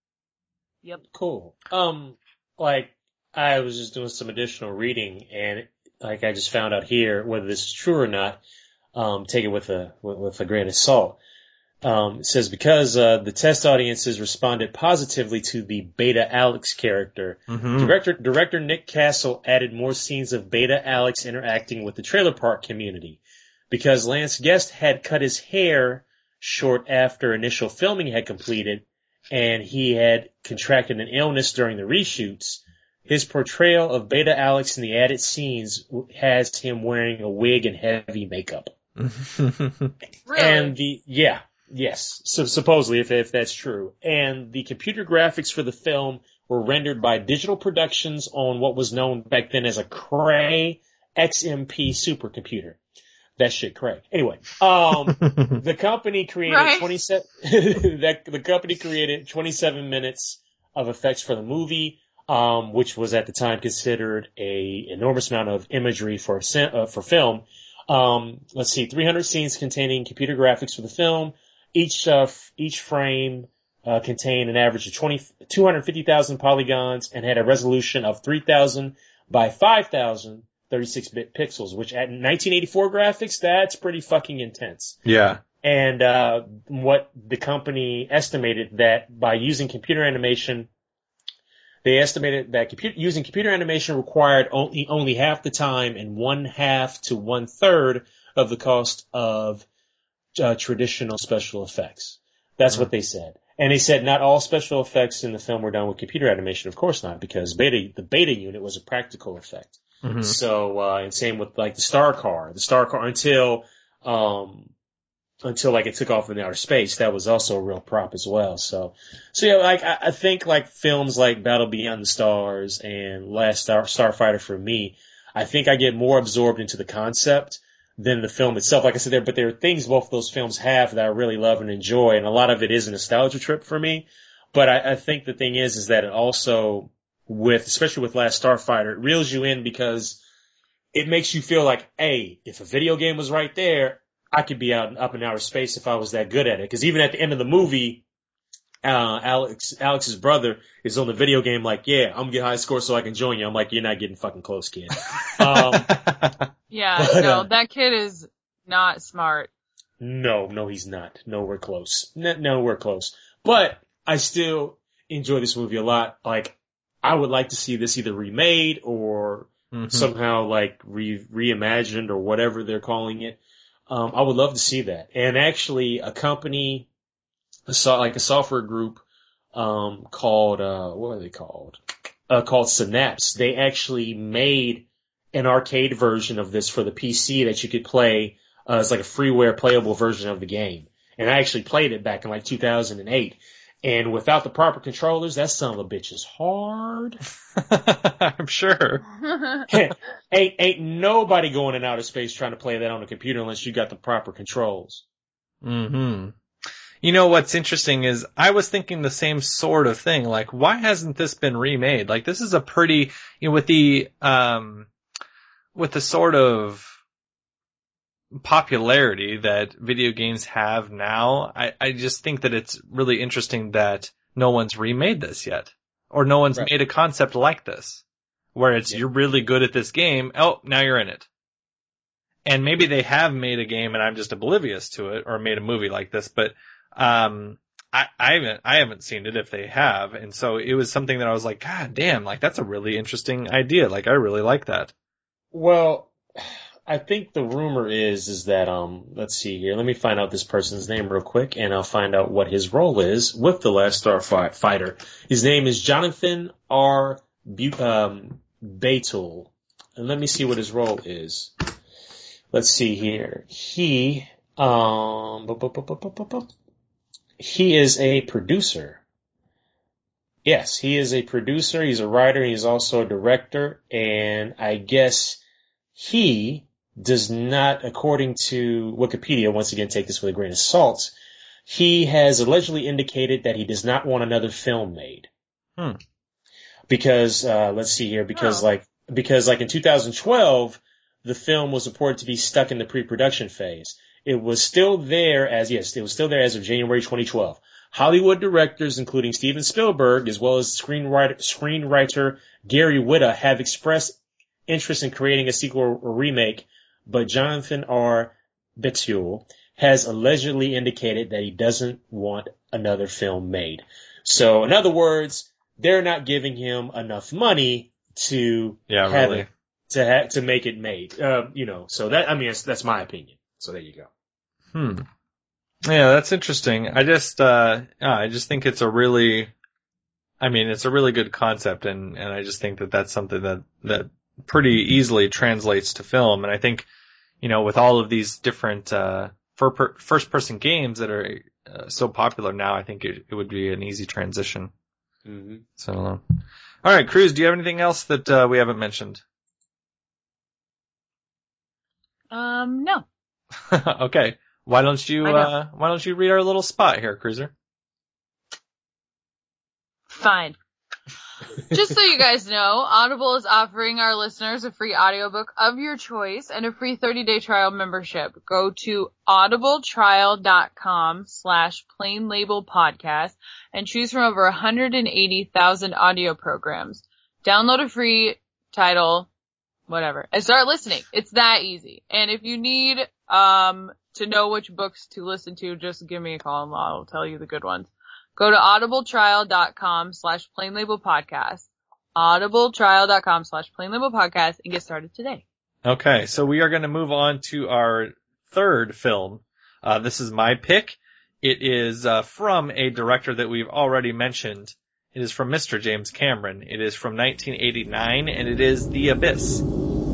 Yep. Cool. Um, like, I was just doing some additional reading and like I just found out here, whether this is true or not, um, take it with a, with, with a grain of salt. Um, it says because, uh, the test audiences responded positively to the Beta Alex character, mm-hmm. director, director Nick Castle added more scenes of Beta Alex interacting with the trailer park community. Because Lance Guest had cut his hair short after initial filming had completed and he had contracted an illness during the reshoots, his portrayal of Beta Alex in the added scenes has him wearing a wig and heavy makeup. Really? And the, yeah. Yes, so supposedly, if if that's true. And the computer graphics for the film were rendered by Digital Productions on what was known back then as a Cray X M P supercomputer. That shit Cray. Anyway, um, the company created right. twenty-seven. that the company created twenty-seven minutes of effects for the movie, um, which was at the time considered a enormous amount of imagery for uh, for film. Um, let's see, three hundred scenes containing computer graphics for the film. Each, uh, each frame, uh, contained an average of twenty, two hundred fifty thousand polygons and had a resolution of three thousand by five thousand thirty-six bit pixels, which at nineteen eighty-four graphics, that's pretty fucking intense. Yeah. And, uh, what the company estimated that by using computer animation, they estimated that computer, using computer animation required only, only half the time and one half to one third of the cost of Uh, traditional special effects. That's mm-hmm. what they said. And they said not all special effects in the film were done with computer animation. Of course not, because beta, the beta unit was a practical effect. Mm-hmm. So, uh, and same with like the Star Car. The Star Car until, um, until like it took off in outer space, that was also a real prop as well. So, so yeah, like I, I think like films like Battle Beyond the Stars and Last Star, Starfighter for me, I think I get more absorbed into the concept than the film itself. Like I said there, but there are things both of those films have that I really love and enjoy, and a lot of it is a nostalgia trip for me. But I, I think the thing is, is that it also, with, especially with Last Starfighter, it reels you in because it makes you feel like, hey, if a video game was right there, I could be out up in outer space if I was that good at it. Because even at the end of the movie, uh, Alex, Alex's brother is on the video game like, yeah, I'm gonna get high score so I can join you. I'm like, you're not getting fucking close, kid. Um, yeah, but, no, uh, that kid is not smart. No, no, he's not. Nowhere close. N- nowhere close. But I still enjoy this movie a lot. Like, I would like to see this either remade or mm-hmm. somehow like re- reimagined or whatever they're calling it. Um, I would love to see that. And actually, a company, a so, like a software group, um, called, uh, what are they called? Uh, called Synapse. They actually made an arcade version of this for the P C that you could play. Uh, it's like a freeware playable version of the game. And I actually played it back in like two thousand eight. And without the proper controllers, that son of a bitch is hard. I'm sure. ain't, ain't nobody going in outer space trying to play that on a computer unless you got the proper controls. Mm-hmm. You know, what's interesting is I was thinking the same sort of thing. Like, why hasn't this been remade? Like, this is a pretty, you know, with the, um, with the sort of popularity that video games have now, I, I just think that it's really interesting that no one's remade this yet. Or no one's right. made a concept like this. Where it's, yeah. you're really good at this game, oh, now you're in it. And maybe they have made a game and I'm just oblivious to it, or made a movie like this, but, um, I, I haven't I haven't seen it if they have, and so it was something that I was like, God damn, like that's a really interesting idea. Like I really like that. Well, I think the rumor is is that um let's see here. Let me find out this person's name real quick, and I'll find out what his role is with the Last Starfighter. His name is Jonathan R. Bu- um, Baytool, and let me see what his role is. Let's see here. He um bu- bu- bu- bu- bu- bu- bu- he is a producer. Yes, he is a producer. He's a writer. He's also a director, and I guess he does not, according to Wikipedia, once again, take this with a grain of salt, he has allegedly indicated that he does not want another film made. Hmm. Because, uh, let's see here, because oh. like, because like in two thousand twelve, the film was reported to be stuck in the pre-production phase. It was still there as, yes, it was still there as of January twenty twelve. Hollywood directors, including Steven Spielberg, as well as screenwriter, screenwriter Gary Whitta, have expressed interest in creating a sequel or remake, but Jonathan R. Baytool has allegedly indicated that he doesn't want another film made. So, in other words, they're not giving him enough money to yeah, have really. it, to ha- to make it made. Uh, you know, so that I mean that's, that's my opinion. So there you go. Hmm. Yeah, that's interesting. I just uh, yeah, I just think it's a really, I mean, it's a really good concept, and and I just think that that's something that that. pretty easily translates to film. And I think, you know, with all of these different uh, first person games that are uh, so popular now, I think it, it would be an easy transition. Mm-hmm. So, uh, all right, Cruz, do you have anything else that uh, we haven't mentioned? Um, no. Okay. Why don't you uh, why don't you read our little spot here, Cruiser? Fine. Just so you guys know, Audible is offering our listeners a free audiobook of your choice and a free thirty-day trial membership. Go to audibletrial.com slash plain label podcast and choose from over one hundred eighty thousand audio programs. Download a free title, whatever, and start listening. It's that easy. And if you need um to know which books to listen to, just give me a call and I'll tell you the good ones. Go to audibletrial.com slash plain label podcast, audibletrial.com slash plain label podcast, and get started today. Okay, so we are going to move on to our third film. Uh, this is my pick. It is uh, from a director that we've already mentioned. It is from Mister James Cameron. It is from nineteen eighty-nine, and it is The Abyss.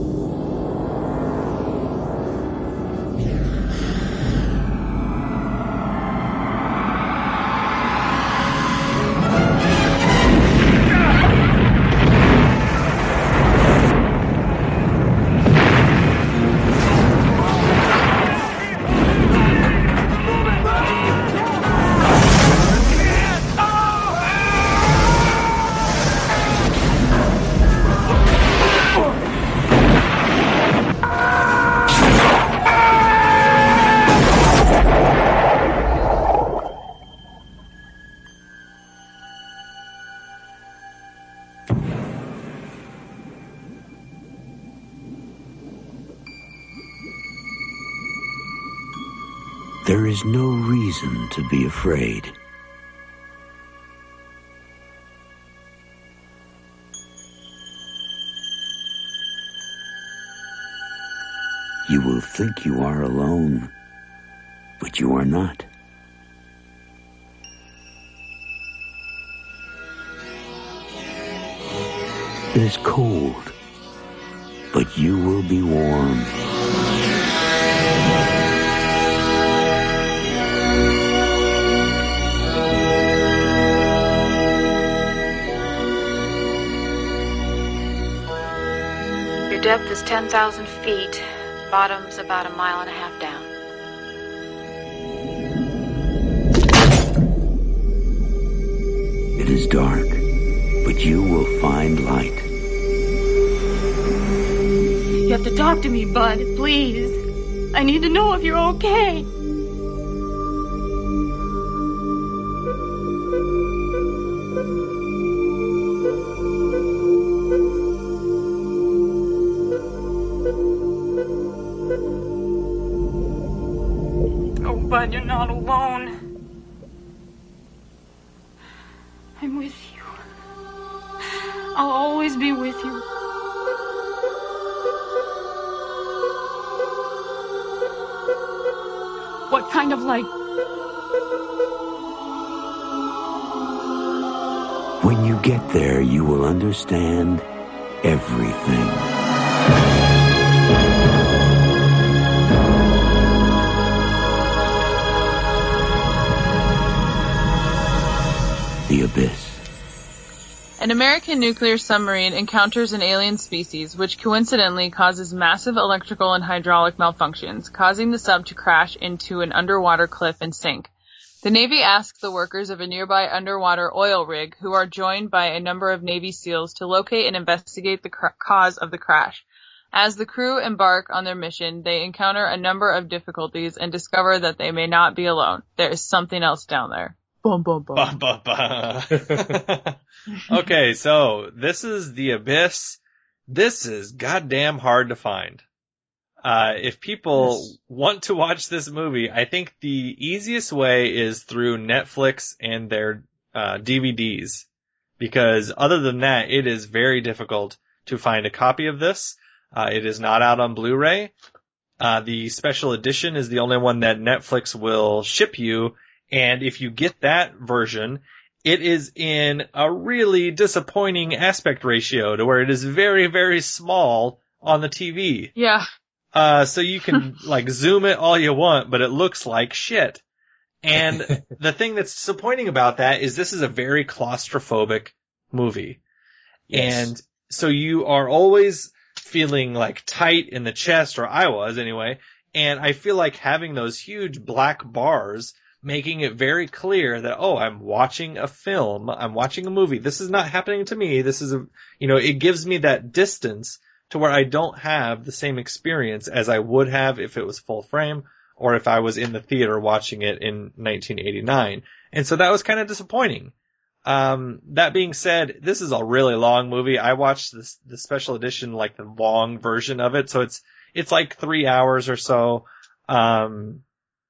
There is no reason to be afraid. You will think you are alone, but you are not. It is cold, but you will be warm. Your depth is ten thousand feet. Bottom's about a mile and a half down. It is dark, but you will find light. You have to talk to me, Bud, please. I need to know if you're okay. Oh, Bud, you're not alone. I'm with you. I'll always be with you. What kind of light? When you get there, you will understand everything. The Abyss. An American nuclear submarine encounters an alien species, which coincidentally causes massive electrical and hydraulic malfunctions, causing the sub to crash into an underwater cliff and sink. The Navy asks the workers of a nearby underwater oil rig, who are joined by a number of Navy SEALs, to locate and investigate the cr- cause of the crash. As the crew embark on their mission, they encounter a number of difficulties and discover that they may not be alone. There is something else down there. Bum, bum, bum. Ba, ba, ba. Okay, so this is The Abyss. This is goddamn hard to find. Uh, if people yes. want to watch this movie, I think the easiest way is through Netflix and their uh, D V Ds. Because other than that, it is very difficult to find a copy of this. Uh, it is not out on Blu-ray. Uh, the special edition is the only one that Netflix will ship you. And if you get that version, it is in a really disappointing aspect ratio to where it is very, very small on the T V. Yeah. Uh, so you can like zoom it all you want, but it looks like shit. And the thing that's disappointing about that is this is a very claustrophobic movie. Yes. And so you are always feeling like tight in the chest, or I was anyway. And I feel like having those huge black bars making it very clear that, oh, I'm watching a film, I'm watching a movie. This is not happening to me. This is a, you know, it gives me that distance to where I don't have the same experience as I would have if it was full frame or if I was in the theater watching it in nineteen eighty-nine. And so that was kind of disappointing. Um, that being said, this is a really long movie. I watched this, the special edition, like the long version of it. So it's, it's like three hours or so. Um,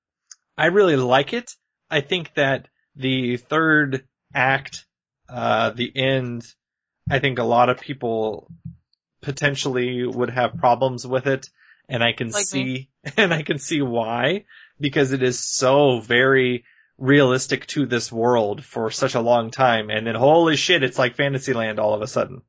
I really like it. I think that the third act, uh, the end, I think a lot of people potentially would have problems with it, and I can like see, me. and I can see why, because it is so very realistic to this world for such a long time, and then holy shit, it's like Fantasyland all of a sudden.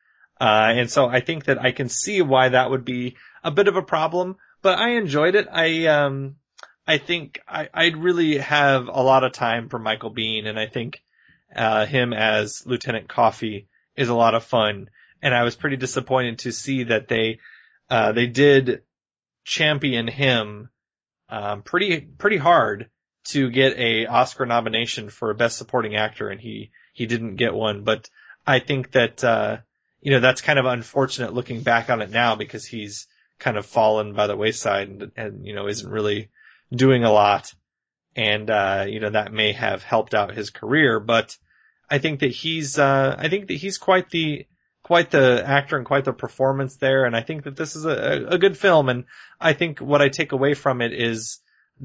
Uh, and so I think that I can see why that would be a bit of a problem, but I enjoyed it. I, um, I think I, I'd really have a lot of time for Michael Biehn, and I think uh him as Lieutenant Coffey is a lot of fun. And I was pretty disappointed to see that they uh they did champion him um pretty pretty hard to get a Oscar nomination for Best Supporting Actor, and he he didn't get one. But I think that uh you know that's kind of unfortunate looking back on it now, because he's kind of fallen by the wayside and, and you know isn't really doing a lot, and uh you know that may have helped out his career, but I think that he's uh I think that he's quite the quite the actor and quite the performance there, and I think that this is a, a good film, and I think what I take away from it is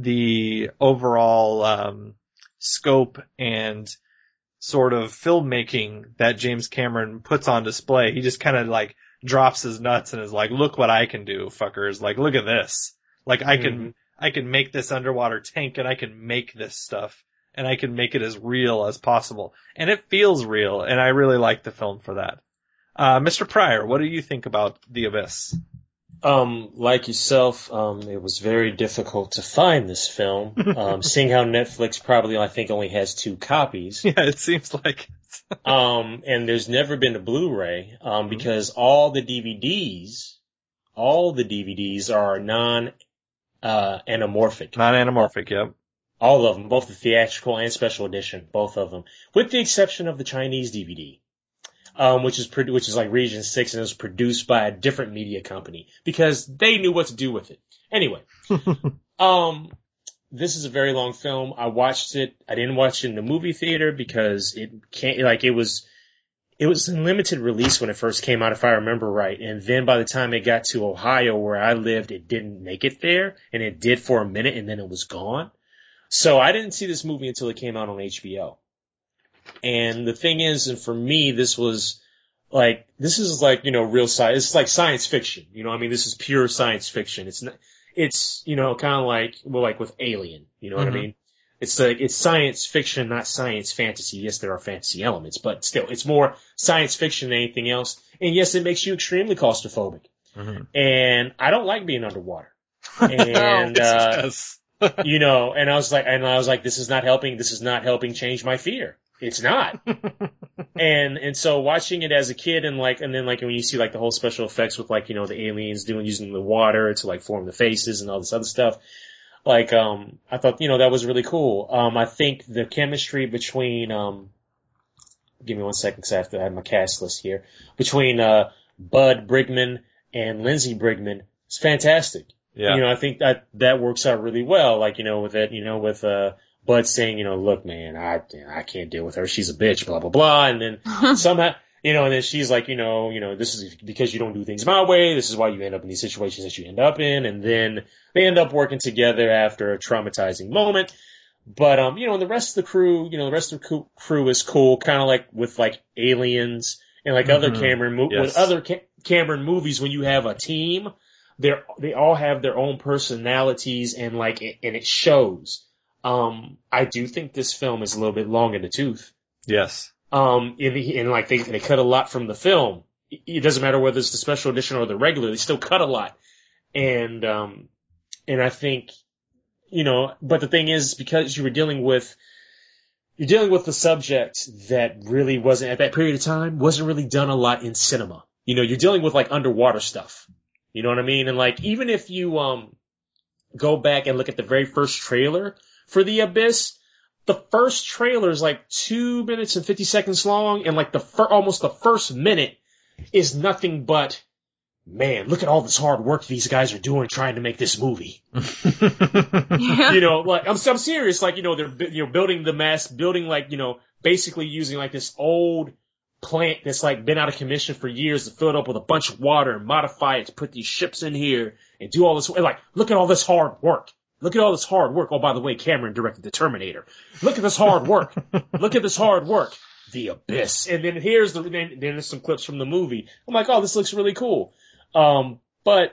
the overall um scope and sort of filmmaking that James Cameron puts on display. He just kind of like drops his nuts and is like, look what I can do, fuckers. Like, look at this. Like, I can mm-hmm. I can make this underwater tank, and I can make this stuff, and I can make it as real as possible. And it feels real, and I really like the film for that. Uh, Mister Pryor, what do you think about The Abyss? Um, like yourself, um, it was very difficult to find this film. Um, seeing how Netflix probably, I think, only has two copies. Yeah, it seems like it. um, and there's never been a Blu-ray, um, mm-hmm. because all the D V Ds, all the D V Ds are non- Uh, anamorphic. Non-anamorphic, yep. All of them, both the theatrical and special edition, both of them, with the exception of the Chinese D V D, um, which is produ- which is like Region Six, and it was produced by a different media company because they knew what to do with it. Anyway, um, this is a very long film. I watched it. I didn't watch it in the movie theater because it can't like it was. It was in limited release when it first came out, if I remember right. And then by the time it got to Ohio, where I lived, it didn't make it there. And it did for a minute, and then it was gone. So I didn't see this movie until it came out on H B O. And the thing is, and for me, this was like, this is like, you know, real science. It's like science fiction. You know, I mean, this is pure science fiction. It's not, it's, you know, kind of like, well, like with Alien. You know mm-hmm. what I mean? It's like, it's science fiction, not science fantasy. Yes, there are fantasy elements, but still, it's more science fiction than anything else. And yes, it makes you extremely claustrophobic. Mm-hmm. And I don't like being underwater. And, no, uh, yes. you know, and I was like, and I was like, this is not helping, this is not helping change my fear. It's not. and, and so watching it as a kid and like, and then like when you see like the whole special effects with like, you know, the aliens doing, using the water to like form the faces and all this other stuff. Like, um, I thought, you know, that was really cool. Um, I think the chemistry between, um, give me one second because I have to have my cast list here. Between, uh, Bud Brigman and Lindsey Brigman is fantastic. Yeah. You know, I think that, that works out really well. Like, you know, with it, you know, with, uh, Bud saying, you know, look, man, I, I can't deal with her. She's a bitch, blah, blah, blah. And then somehow, you know, and then she's like, you know, you know, this is because you don't do things my way. This is why you end up in these situations that you end up in. And then they end up working together after a traumatizing moment. But, um, you know, and the rest of the crew, you know, the rest of the crew is cool, kind of like with like Aliens and like mm-hmm. other Cameron, mo- yes. with other Ca- Cameron movies, when you have a team, they're, they all have their own personalities and like, it, and it shows. Um, I do think this film is a little bit long in the tooth. Yes. Um, in the, and like they, they cut a lot from the film. It doesn't matter whether it's the special edition or the regular, they still cut a lot. And, um, and I think, you know, but the thing is, because you were dealing with, you're dealing with the subject that really wasn't, at that period of time, wasn't really done a lot in cinema. You know, you're dealing with like underwater stuff. You know what I mean? And like, even if you, um, go back and look at the very first trailer for The Abyss, the first trailer is like two minutes and fifty seconds long, and like the fir- almost the first minute is nothing but, man, look at all this hard work these guys are doing trying to make this movie. yeah. You know, like, I'm, I'm serious, like, you know, they're, you know, building the mass, building like, you know, basically using like this old plant that's like been out of commission for years to fill it up with a bunch of water and modify it to put these ships in here and do all this, and like, look at all this hard work. Look at all this hard work. Oh, by the way, Cameron directed The Terminator. Look at this hard work. Look at this hard work. The Abyss. And then here's the, then, then there's some clips from the movie. I'm like, oh, this looks really cool. Um, but,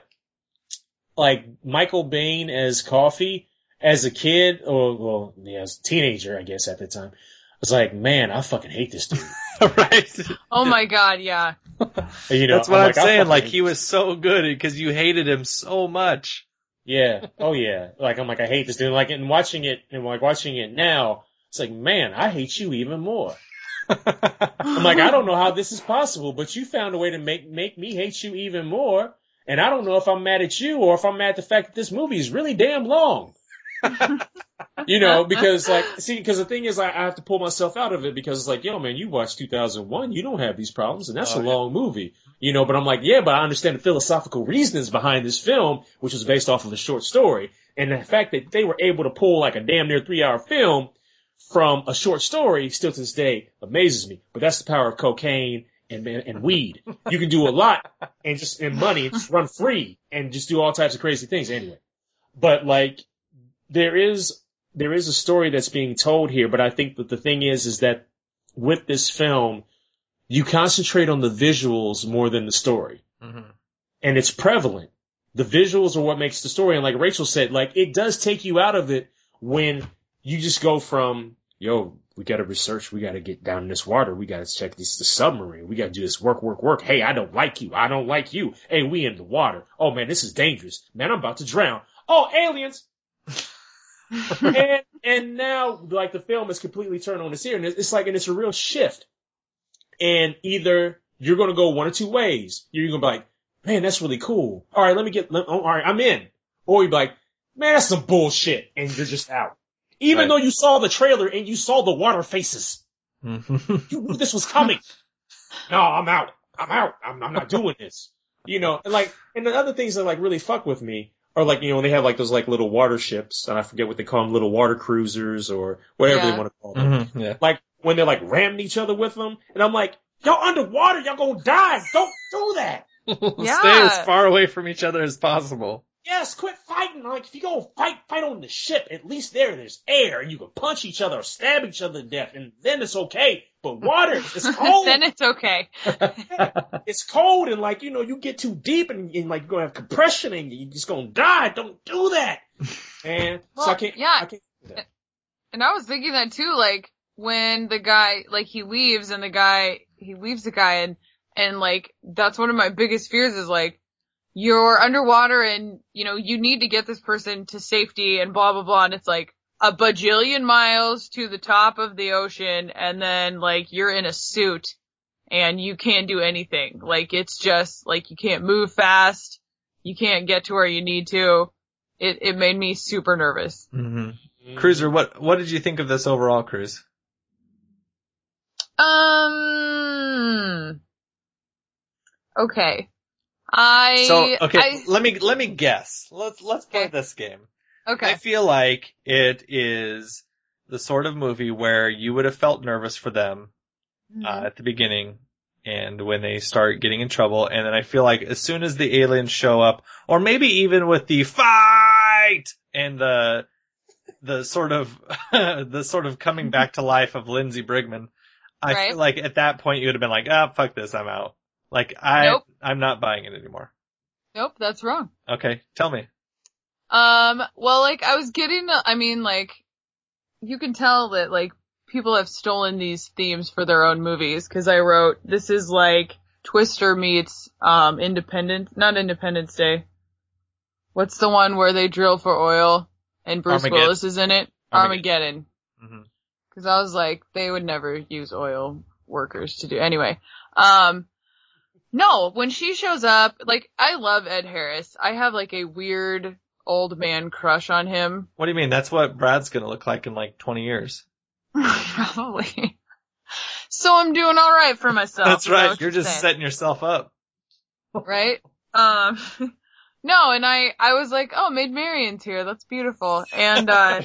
like, Michael Biehn as Coffee, as a kid, or, well, yeah, as a teenager, I guess, at the time, I was like, man, I fucking hate this dude. right? Oh my god, yeah. You know, that's what I'm, I'm like, saying. Like, he was so good because you hated him so much. Yeah. Oh yeah. Like, I'm like, I hate this dude. Like, and watching it, and like watching it now, it's like, man, I hate you even more. I'm like, I don't know how this is possible, but you found a way to make, make me hate you even more. And I don't know if I'm mad at you or if I'm mad at the fact that this movie is really damn long. You know, because like, see, because the thing is, I, I have to pull myself out of it because it's like, yo, man, you watched two thousand one, you don't have these problems, and that's oh, a yeah. long movie. You know, but I'm like, yeah, but I understand the philosophical reasons behind this film, which was based off of a short story, and the fact that they were able to pull like a damn near three hour film from a short story still to this day amazes me. But that's the power of cocaine and and weed. You can do a lot and just and money and just run free and just do all types of crazy things anyway. But like, there is there is a story that's being told here, but I think that the thing is is that with this film, you concentrate on the visuals more than the story. Mm-hmm. And it's prevalent. The visuals are what makes the story. And like Rachel said, like, it does take you out of it when you just go from, yo, we gotta research, we gotta get down in this water, we gotta check this the submarine, we gotta do this work, work, work. Hey, I don't like you, I don't like you. Hey, we in the water. Oh man, this is dangerous. Man, I'm about to drown. Oh, aliens! and and now, like, the film is completely turned on its ear, and it's like, and it's a real shift. And either you're gonna go one or two ways. You're gonna be like, man, that's really cool. All right, let me get, let, all right, I'm in. Or you're like, man, that's some bullshit, and you're just out. Even right. though you saw the trailer and you saw the water faces. You knew this was coming. No, I'm out. I'm out. I'm, I'm not doing this. You know, and like, and the other things that like really fuck with me are like, you know, when they have like those like little water ships, and I forget what they call them, little water cruisers or whatever yeah. they want to call them. Mm-hmm, yeah. Like when they're like ramming each other with them, and I'm like, y'all underwater, y'all gonna die. Don't do that. Yeah. Stay as far away from each other as possible. Yes, quit fighting. Like, if you go fight, fight on the ship, at least there, there's air, and you can punch each other or stab each other to death, and then it's okay. But water, it's cold. Then it's okay. It's cold, and like, you know, you get too deep, and, and like, you're gonna have compression, and you're just gonna die. Don't do that. And well, so I can't, yeah. I can't do that. And I was thinking that too, like, when the guy, like, he leaves, and the guy, he leaves the guy, and, and like, that's one of my biggest fears is like, you're underwater and, you know, you need to get this person to safety and blah, blah, blah. And it's like a bajillion miles to the top of the ocean. And then like you're in a suit and you can't do anything. Like it's just like you can't move fast. You can't get to where you need to. It, it made me super nervous. Mm-hmm. Cruiser, what, what did you think of this overall, Cruz? Um, okay. I so okay. I, let me let me guess. Let's let's play okay. this game. Okay. I feel like it is the sort of movie where you would have felt nervous for them mm-hmm. uh, at the beginning, and when they start getting in trouble, and then I feel like as soon as the aliens show up, or maybe even with the fight and the the sort of the sort of coming back to life of Lindsey Brigman, I right. feel like at that point you would have been like, ah, fuck this, I'm out. Like, I, nope. I'm not buying it anymore. Nope, that's wrong. Okay, tell me. Um, well, like, I was getting, I mean, like, you can tell that, like, people have stolen these themes for their own movies, because I wrote, this is like Twister meets, um, Independence, not Independence Day. What's the one where they drill for oil, and Bruce Armageddon. Willis is in it? Armageddon. Mm-hmm. Because I was like, they would never use oil workers to do, anyway. Um, No, when she shows up, like, I love Ed Harris. I have, like, a weird old man crush on him. What do you mean? That's what Brad's gonna look like in, like, twenty years. Probably. So I'm doing alright for myself. That's right. You're, you're just saying. setting yourself up. Right? Um, no, and I, I was like, oh, Maid Marian's here. That's beautiful. And, uh,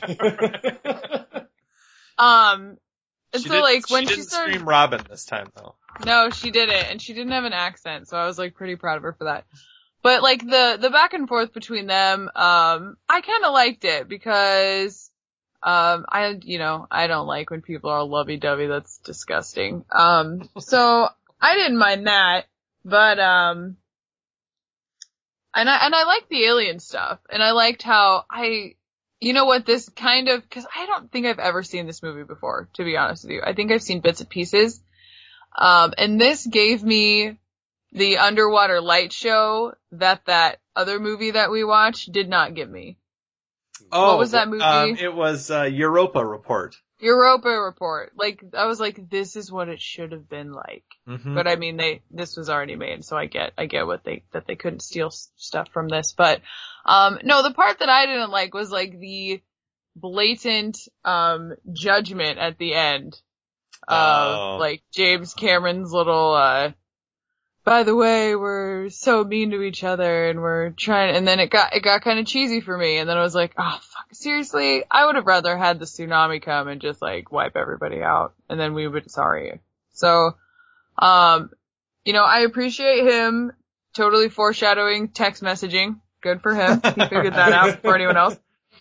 um, and she so, did, like, when she she didn't started... scream Robin this time, though. No, she didn't, and she didn't have an accent, so I was, like, pretty proud of her for that. But, like, the, the back and forth between them, um, I kinda liked it, because, um, I, you know, I don't like when people are lovey-dovey, that's disgusting. Um, so, I didn't mind that, but, um, and I, and I liked the alien stuff, and I liked how I, you know what, this kind of, cause I don't think I've ever seen this movie before, to be honest with you. I think I've seen bits and pieces. Um, and this gave me the underwater light show that that other movie that we watched did not give me. Oh, what was that movie? Um, it was, uh, Europa Report. Europa Report. Like, I was like, this is what it should have been like. Mm-hmm. But I mean, they, this was already made, so I get, I get what they, that they couldn't steal s- stuff from this. But, um, no, the part that I didn't like was like the blatant, um, judgment at the end. Of, Oh. like, James Cameron's little, uh, by the way, we're so mean to each other and we're trying, and then it got, it got kind of cheesy for me, and then I was like, oh fuck, seriously? I would have rather had the tsunami come and just like wipe everybody out, and then we would, sorry. So, um, you know, I appreciate him totally foreshadowing text messaging. Good for him. He figured that out before anyone else.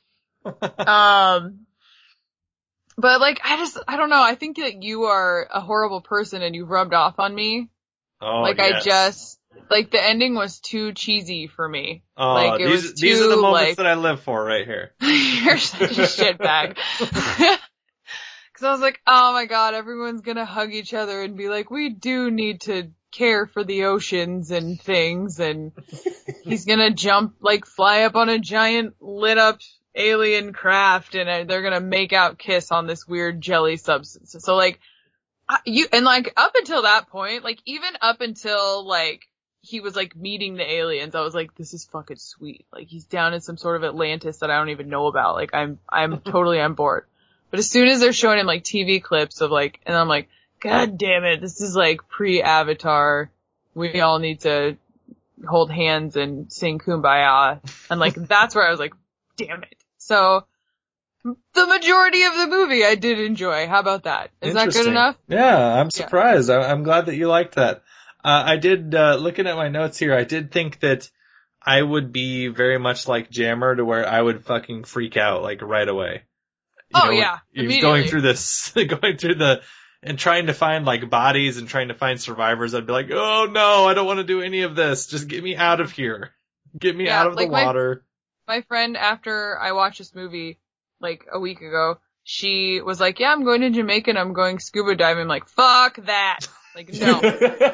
Um, But, like, I just, I don't know, I think that you are a horrible person and you've rubbed off on me. Oh, like, yes. I just, like, the ending was too cheesy for me. Oh, like, it these, was too, these are the moments like, that I live for right here. you're such a shitbag. Cause I was like, oh my god, everyone's gonna hug each other and be like, we do need to care for the oceans and things, and he's gonna jump, like, fly up on a giant lit up alien craft, and they're gonna make out kiss on this weird jelly substance. So, like, you, and like, up until that point, like, even up until, like, he was, like, meeting the aliens, I was like, this is fucking sweet. Like, he's down in some sort of Atlantis that I don't even know about. Like, I'm, I'm totally on board. But as soon as they're showing him, like, T V clips of, like, and I'm like, god damn it, this is, like, pre-Avatar. We all need to hold hands and sing Kumbaya. And, like, that's where I was like, damn it. So, the majority of the movie I did enjoy. How about that? Is that good enough? Yeah, I'm surprised. Yeah. I, I'm glad that you liked that. Uh, I did, uh, looking at my notes here, I did think that, I would be very much like Jammer to where I would fucking freak out like right away. You oh know, yeah, you're immediately. going through this, going through the, and trying to find like bodies and trying to find survivors. I'd be like, oh no, I don't want to do any of this. Just get me out of here. Get me Yeah, out of like the my- water. My friend, after I watched this movie like a week ago, she was like, yeah, I'm going to Jamaica and I'm going scuba diving. I'm like, fuck that. Like, no.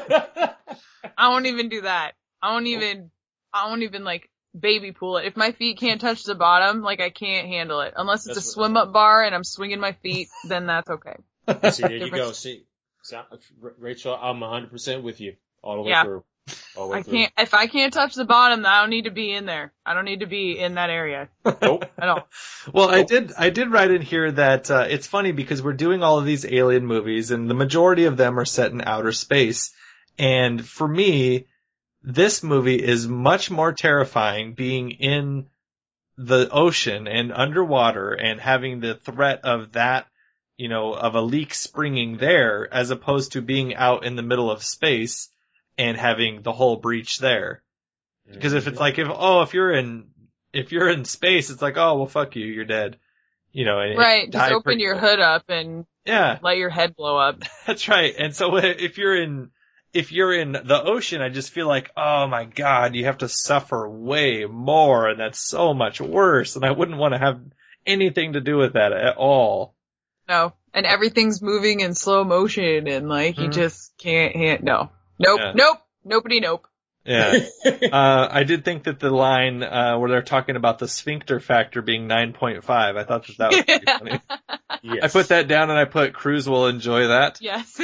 I won't even do that. I won't even, I won't even like baby pool it. If my feet can't touch the bottom, like I can't handle it. Unless it's That's a what- swim up bar and I'm swinging my feet, then that's okay. See, there you Different- go. See, so, Rachel, I'm one hundred percent with you all the way Yeah. through. All the way I through. can't, if I can't touch the bottom, then I don't need to be in there. I don't need to be in that area. Nope. At all. Well, I did, I did write in here that, uh, it's funny because we're doing all of these alien movies and the majority of them are set in outer space. And for me, this movie is much more terrifying being in the ocean and underwater and having the threat of that, you know, of a leak springing there as opposed to being out in the middle of space and having the whole breach there. Because if it's like, if, oh, if you're in, if you're in space, it's like, oh, well, fuck you, you're dead. You know, and Right. and Just die open pretty your quick. hood up and Yeah. let your head blow up. That's right. And so if you're in, if you're in the ocean, I just feel like, oh my God, you have to suffer way more and that's so much worse. And I wouldn't want to have anything to do with that at all. No. And everything's moving in slow motion and like, you Mhm. just can't, hand, no. Nope. Yeah. Nope. Nobody nope. Yeah. uh, I did think that the line, uh, where they're talking about the sphincter factor being nine point five, I thought that that was pretty funny. Yes. I put that down and I put Cruz will enjoy that. Yes.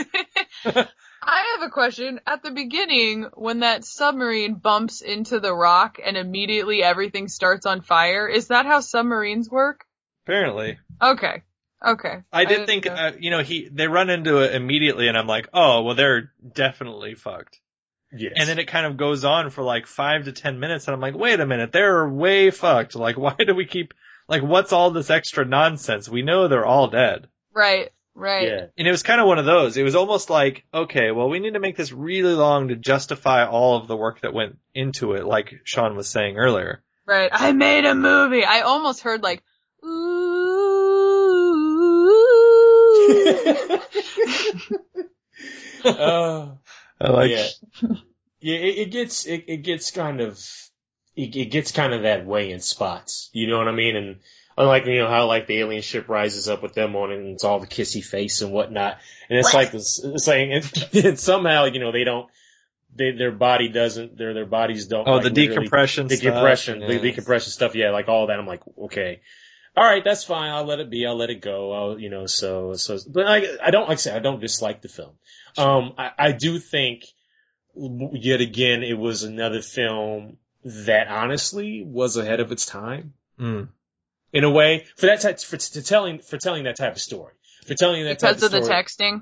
I have a question. At the beginning, when that submarine bumps into the rock and immediately everything starts on fire, is that how submarines work? Apparently. Okay. Okay. I did didn't think, know. uh, you know, he, they run into it immediately and I'm like, oh, well, they're definitely fucked. Yes. And then it kind of goes on for like five to ten minutes and I'm like, wait a minute, they're way fucked. Like, why do we keep, like, what's all this extra nonsense? We know they're all dead. Right. Right. Yeah. And it was kind of one of those. It was almost like, okay, well, we need to make this really long to justify all of the work that went into it, like Sean was saying earlier. Right. I made a movie. I almost heard like, uh, I like yeah. Yeah, it, it gets, it, it gets kind of, it, it gets kind of that way in spots. You know what I mean? And unlike, you know, how like the alien ship rises up with them on it and it's all the kissy face and whatnot. And it's like this, it's like, and, and somehow, you know, they don't, they, their body doesn't, their, their bodies don't. Oh, like, the literally- decompression stuff. Decompression, the Yeah. decompression stuff. Yeah, like all that. I'm like, okay. All right, that's fine. I'll let it be. I'll let it go. I'll, you know, so, so, but I, I don't, like I said, I don't dislike the film. Um, I, I do think, yet again, it was another film that honestly was ahead of its time. Mm. In a way, for that type, for, to telling, for telling that type of story. For telling that because type of of the story.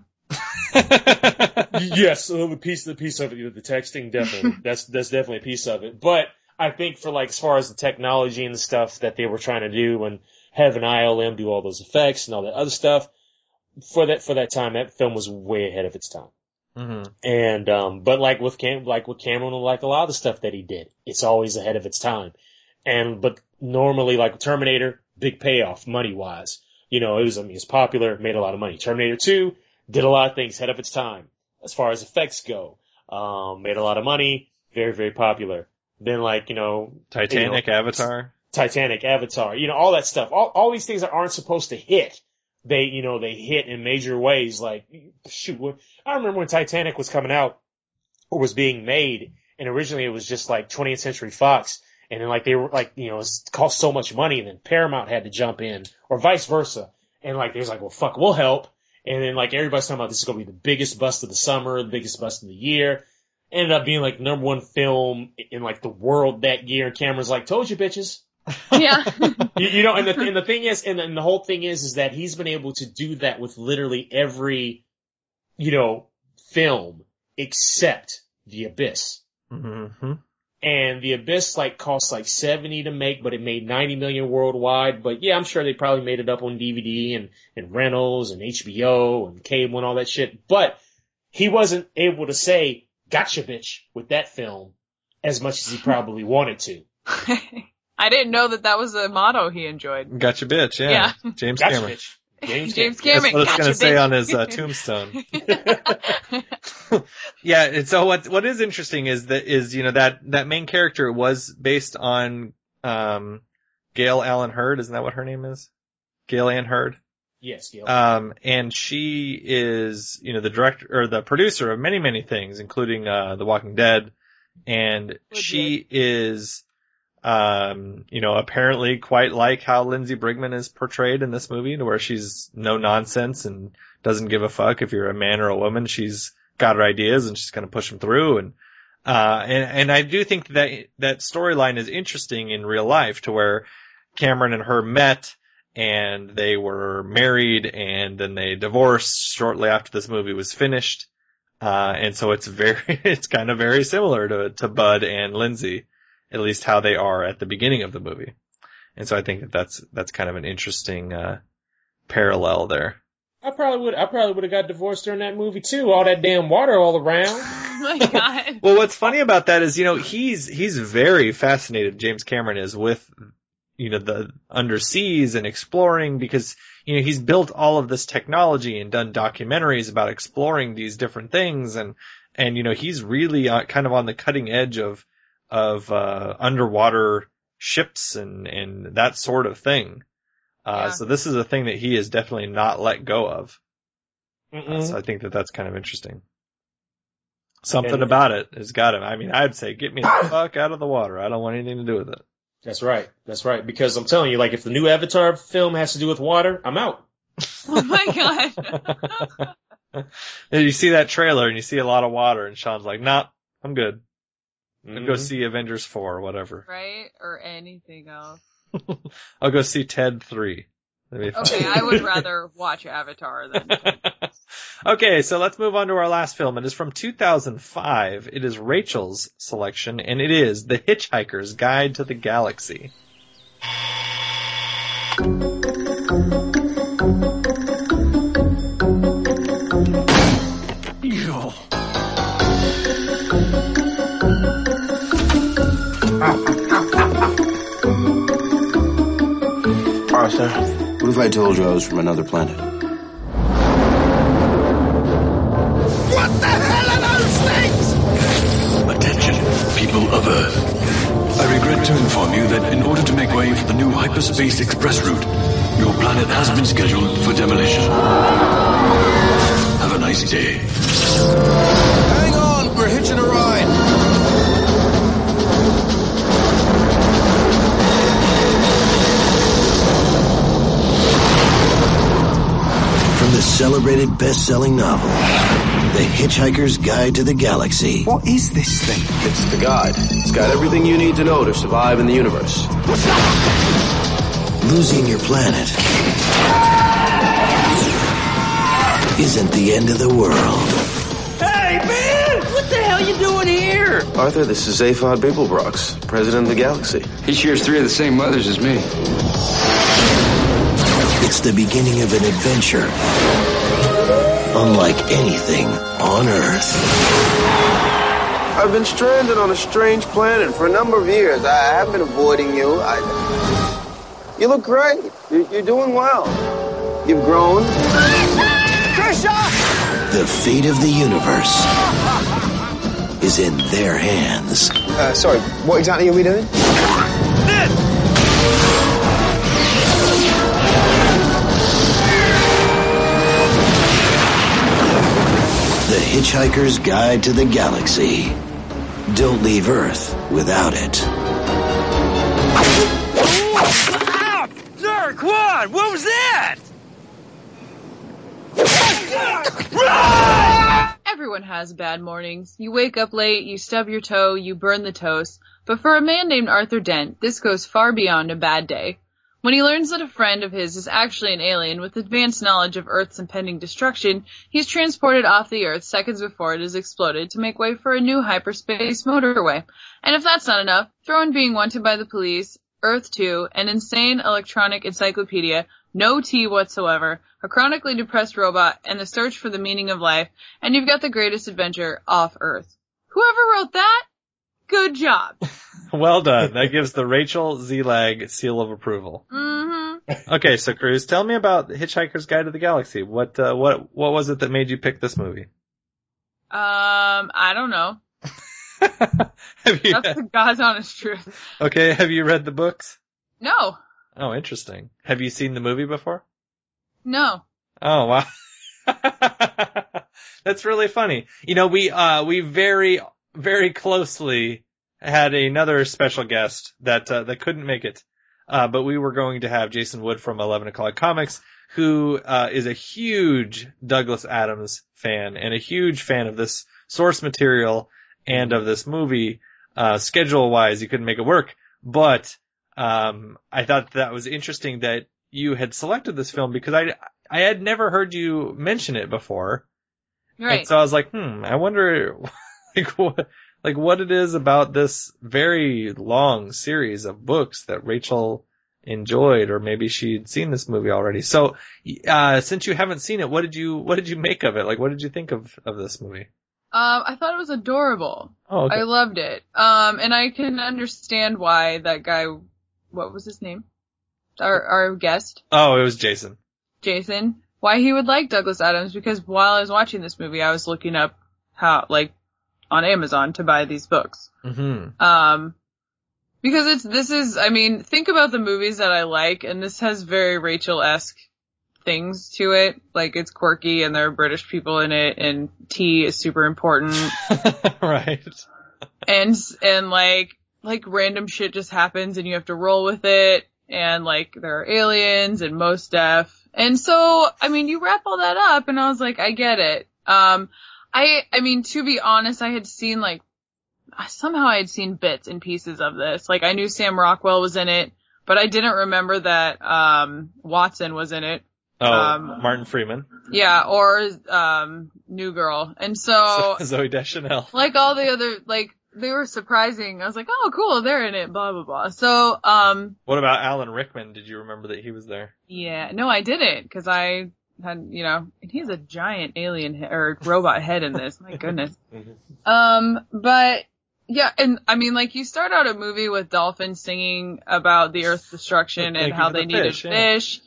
texting. Yes, a little piece, the piece of it, the texting, definitely. that's, that's definitely a piece of it. But I think for like, as far as the technology and the stuff that they were trying to do and having I L M do all those effects and all that other stuff, for that, for that time, that film was way ahead of its time. Mm-hmm. And, um, but like with Cam, like with Cameron, like a lot of the stuff that he did, it's always ahead of its time. And, but normally like Terminator, big payoff money wise. You know, it was, I mean, it's popular, made a lot of money. Terminator two did a lot of things ahead of its time as far as effects go. Um, made a lot of money, very, very popular. Then like, you know, Titanic, you know, Avatar. Titanic, Avatar, you know, all that stuff. All, all these things that aren't supposed to hit. They, you know, they hit in major ways. Like, shoot, I remember when Titanic was coming out or was being made, and originally it was just like twentieth Century Fox, and then like they were like, you know, it cost so much money, and then Paramount had to jump in, or vice versa. And like, they was like, well, fuck, we'll help. And then like everybody's talking about this is gonna be the biggest bust of the summer, the biggest bust of the year. Ended up being like number one film in like the world that year, and Cameron's like, told you bitches. Yeah. you, you know, and the, and the thing is, and the, and the whole thing is, is that he's been able to do that with literally every, you know, film except The Abyss. Mm-hmm. And The Abyss, like, cost like seventy to make, but it made ninety million worldwide. But yeah, I'm sure they probably made it up on D V D and, and rentals and H B O and cable and all that shit. But he wasn't able to say, gotcha bitch, with that film. as much as he probably wanted to. I didn't know that that was a motto he enjoyed. Gotcha bitch, yeah. Yeah. James Gotcha, Cameron. bitch. James, James Cameron. Cameron. That's what it's gotcha, going to say bitch. on his uh, tombstone. Yeah, and so what what is interesting is that is you know that that main character was based on um Gail Allen Hurd, isn't that what her name is? Gail Ann Hurd. Yes, Gail. Um, and she is you know the director or the producer of many many things, including uh The Walking Dead, and Legit. she is um you know apparently quite like how Lindsey Brigman is portrayed in this movie, to where she's no nonsense and doesn't give a fuck if you're a man or a woman. She's got her ideas and she's going to push them through. And, uh, and, and I do think that that storyline is interesting in real life, to where Cameron and her met and they were married and then they divorced shortly after this movie was finished. Uh, and so it's very, it's kind of very similar to, to Bud and Lindsay, at least how they are at the beginning of the movie. And so I think that that's, that's kind of an interesting, uh, parallel there. I probably would. I probably would have got divorced during that movie too. All that damn water all around. Oh my god. Well, what's funny about that is, you know, he's he's very fascinated. James Cameron is with, you know, the underseas and exploring, because you know he's built all of this technology and done documentaries about exploring these different things, and and you know he's really uh, kind of on the cutting edge of of uh, underwater ships and and that sort of thing. Uh, Yeah. So this is a thing that he has definitely not let go of. Uh, Mm-mm. so I think that that's kind of interesting. Something And- about it has got him. I mean, I'd say, get me the fuck out of the water. I don't want anything to do with it. That's right. That's right. Because I'm telling you, like, if the new Avatar film has to do with water, I'm out. Oh my god. And you see that trailer and you see a lot of water, and Sean's like, nah, I'm good. I'll go Mhm. see Avengers four or whatever. Right? Or anything else. I'll go see Ted three. That'd be fun. Okay, I would rather watch Avatar than. Okay, so let's move on to our last film. It is from two thousand five. It is Rachel's selection, and it is The Hitchhiker's Guide to the Galaxy. Ew. Arthur, what if I told you I was from another planet? What the hell are those things? Attention, people of Earth. I regret to inform you that in order to make way for the new hyperspace express route, your planet has been scheduled for demolition. Have a nice day. Hang on, we're hitching a ride. From the celebrated best-selling novel, The Hitchhiker's Guide to the Galaxy. What is this thing? It's the guide. It's got everything you need to know to survive in the universe. Losing your planet isn't the end of the world. Hey, man! What the hell you doing here? Arthur, this is Zaphod Beeblebrox, president of the galaxy. He shares three of the same mothers as me. It's the beginning of an adventure unlike anything on Earth. I've been stranded on a strange planet for a number of years. I have been avoiding you. I... You look great. You're, you're doing well. You've grown. Trisha! The fate of the universe is in their hands. Uh, sorry, what exactly are we doing? The Hitchhiker's Guide to the Galaxy. Don't leave Earth without it. Ow! Dirk, what? What was that? Everyone has bad mornings. You wake up late, you stub your toe, you burn the toast. But for a man named Arthur Dent, this goes far beyond a bad day. When he learns that a friend of his is actually an alien with advanced knowledge of Earth's impending destruction, he's transported off the Earth seconds before it is exploded to make way for a new hyperspace motorway. And if that's not enough, throw in being wanted by the police, Earth two, an insane electronic encyclopedia, no tea whatsoever, a chronically depressed robot, and the search for the meaning of life, and you've got the greatest adventure off Earth. Whoever wrote that? Good job. Well done. That gives the Rachel Z-Lag seal of approval. Mm-hmm. Okay, so Cruz, tell me about Hitchhiker's Guide to the Galaxy. What, uh, what, what was it that made you pick this movie? Um, I don't know. Have you, That's the God's honest truth. okay, have you read the books? No. Oh, interesting. Have you seen the movie before? No. Oh, wow. That's really funny. You know, we, uh, we very, very closely had another special guest that, uh, that couldn't make it. Uh, but we were going to have Jason Wood from eleven O'Clock Comics, who, uh, is a huge Douglas Adams fan and a huge fan of this source material and of this movie. Uh, schedule wise, he couldn't make it work, but, um, I thought that was interesting that you had selected this film because I, I had never heard you mention it before. Right. And so I was like, hmm, I wonder, like, what, like, what it is about this very long series of books that Rachel enjoyed, or maybe she'd seen this movie already. So, uh, since you haven't seen it, what did you, what did you make of it? Like, what did you think of, of this movie? Um, I thought it was adorable. Oh, okay. I loved it. Um, and I can understand why that guy, what was his name? Our, our guest? Oh, it was Jason. Jason. Why he would like Douglas Adams, because while I was watching this movie, I was looking up how, like, on Amazon to buy these books. Mm-hmm. Um, because it's, this is, I mean, think about the movies that I like, and this has very Rachel-esque things to it. Like, it's quirky, and there are British people in it, and tea is super important. Right. And, and like, like random shit just happens, and you have to roll with it, and like, there are aliens, and Mos Def. And so, I mean, you wrap all that up, and I was like, I get it. Um, I, I mean, to be honest, I had seen like, somehow I had seen bits and pieces of this. Like, I knew Sam Rockwell was in it, but I didn't remember that, um, Watson was in it. Oh, um, Martin Freeman. Yeah, or, um, New Girl. And so, Zooey Deschanel. like all the other, like, they were surprising. I was like, oh, cool, they're in it, blah, blah, blah. So, um. What about Alan Rickman? Did you remember that he was there? Yeah, no, I didn't, cause I had, you know, and he's a giant alien he- or robot head in this. My goodness. Um, but, yeah, and I mean, like, you start out a movie with dolphins singing about the Earth's destruction and how they needed fish, yeah. fish.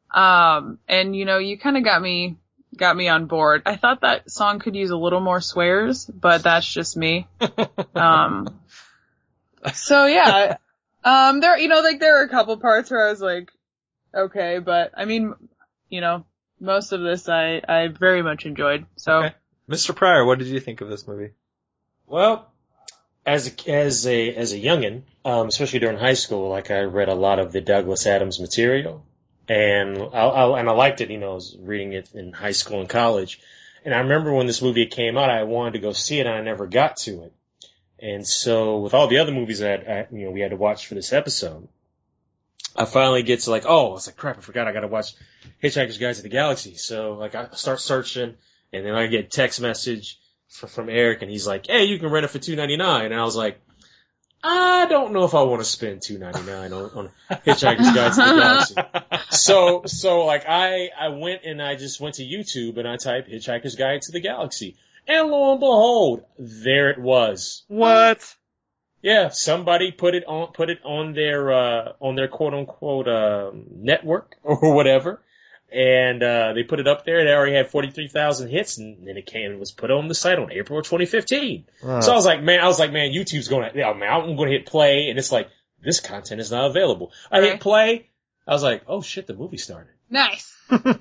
Um, and, you know, you kind of got me, got me on board. I thought that song could use a little more swears, but that's just me. Um, so yeah, um, there, you know, like, there were a couple parts where I was like, okay, but, I mean, you know, most of this I, I very much enjoyed, so. Okay. Mister Pryor, what did you think of this movie? Well, as a, as a, as a youngin', um, especially during high school, like, I read a lot of the Douglas Adams material. And I, I, and I liked it, you know, I was reading it in high school and college. And I remember when this movie came out, I wanted to go see it and I never got to it. And so with all the other movies that, I, you know, we had to watch for this episode, I finally get to like, oh, I was like, crap, I forgot I gotta watch Hitchhiker's Guide to the Galaxy. So like I start searching and then I get a text message for, from Eric and he's like, hey, you can rent it for two ninety-nine. And I was like, I don't know if I want to spend two ninety-nine on, on Hitchhiker's Guide to the Galaxy. So, so like I, I went and I just went to YouTube and I typed Hitchhiker's Guide to the Galaxy. And lo and behold, there it was. What? Yeah, somebody put it on, put it on their, uh, on their quote unquote, um, network or whatever. And, uh, they put it up there. It already had forty-three thousand hits and then it came and was put on the site on April of twenty fifteen. Wow. So I was like, man, I was like, man, YouTube's going to, yeah, man, I'm going to hit play and it's like, this content is not available. I hit play. I was like, oh shit, the movie started. Nice.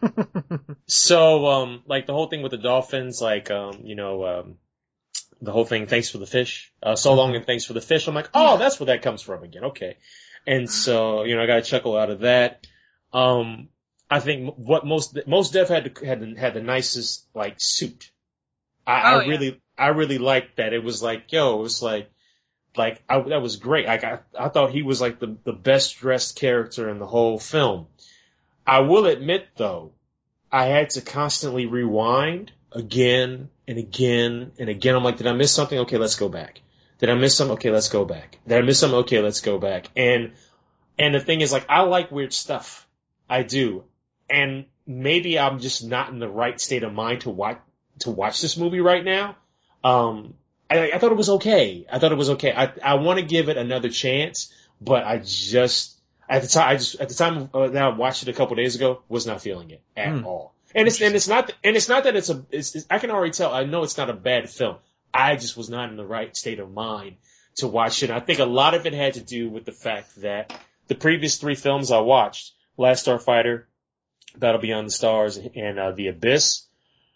So, um, like the whole thing with the dolphins, like, um, you know, um, the whole thing, thanks for the fish, uh, so long and thanks for the fish. I'm like, oh, that's where that comes from again. Okay. And so, you know, I got a chuckle out of that. Um, I think what most, most Def had the, had the, had the nicest, like, suit. I, Oh, I really, I really liked that. It was like, yo, it was like, like, I, that was great. Like, I, I thought he was like the, the best dressed character in the whole film. I will admit though, I had to constantly rewind again and again and again. I'm like, did I miss something? Okay, let's go back. Did I miss something? Okay, let's go back. Did I miss something? Okay, let's go back. And, and the thing is, like, I like weird stuff. I do. And maybe I'm just not in the right state of mind to watch, to watch this movie right now. Um, I, I thought it was okay. I thought it was okay. I, I want to give it another chance, but I just, at the time, I just, at the time uh, that I watched it a couple days ago, was not feeling it at Hmm. all. And it's, and it's not, and it's not that it's a, it's, it's, I can already tell, I know it's not a bad film. I just was not in the right state of mind to watch it. I think a lot of it had to do with the fact that the previous three films I watched, Last Starfighter, Battle Beyond the Stars, and uh, The Abyss,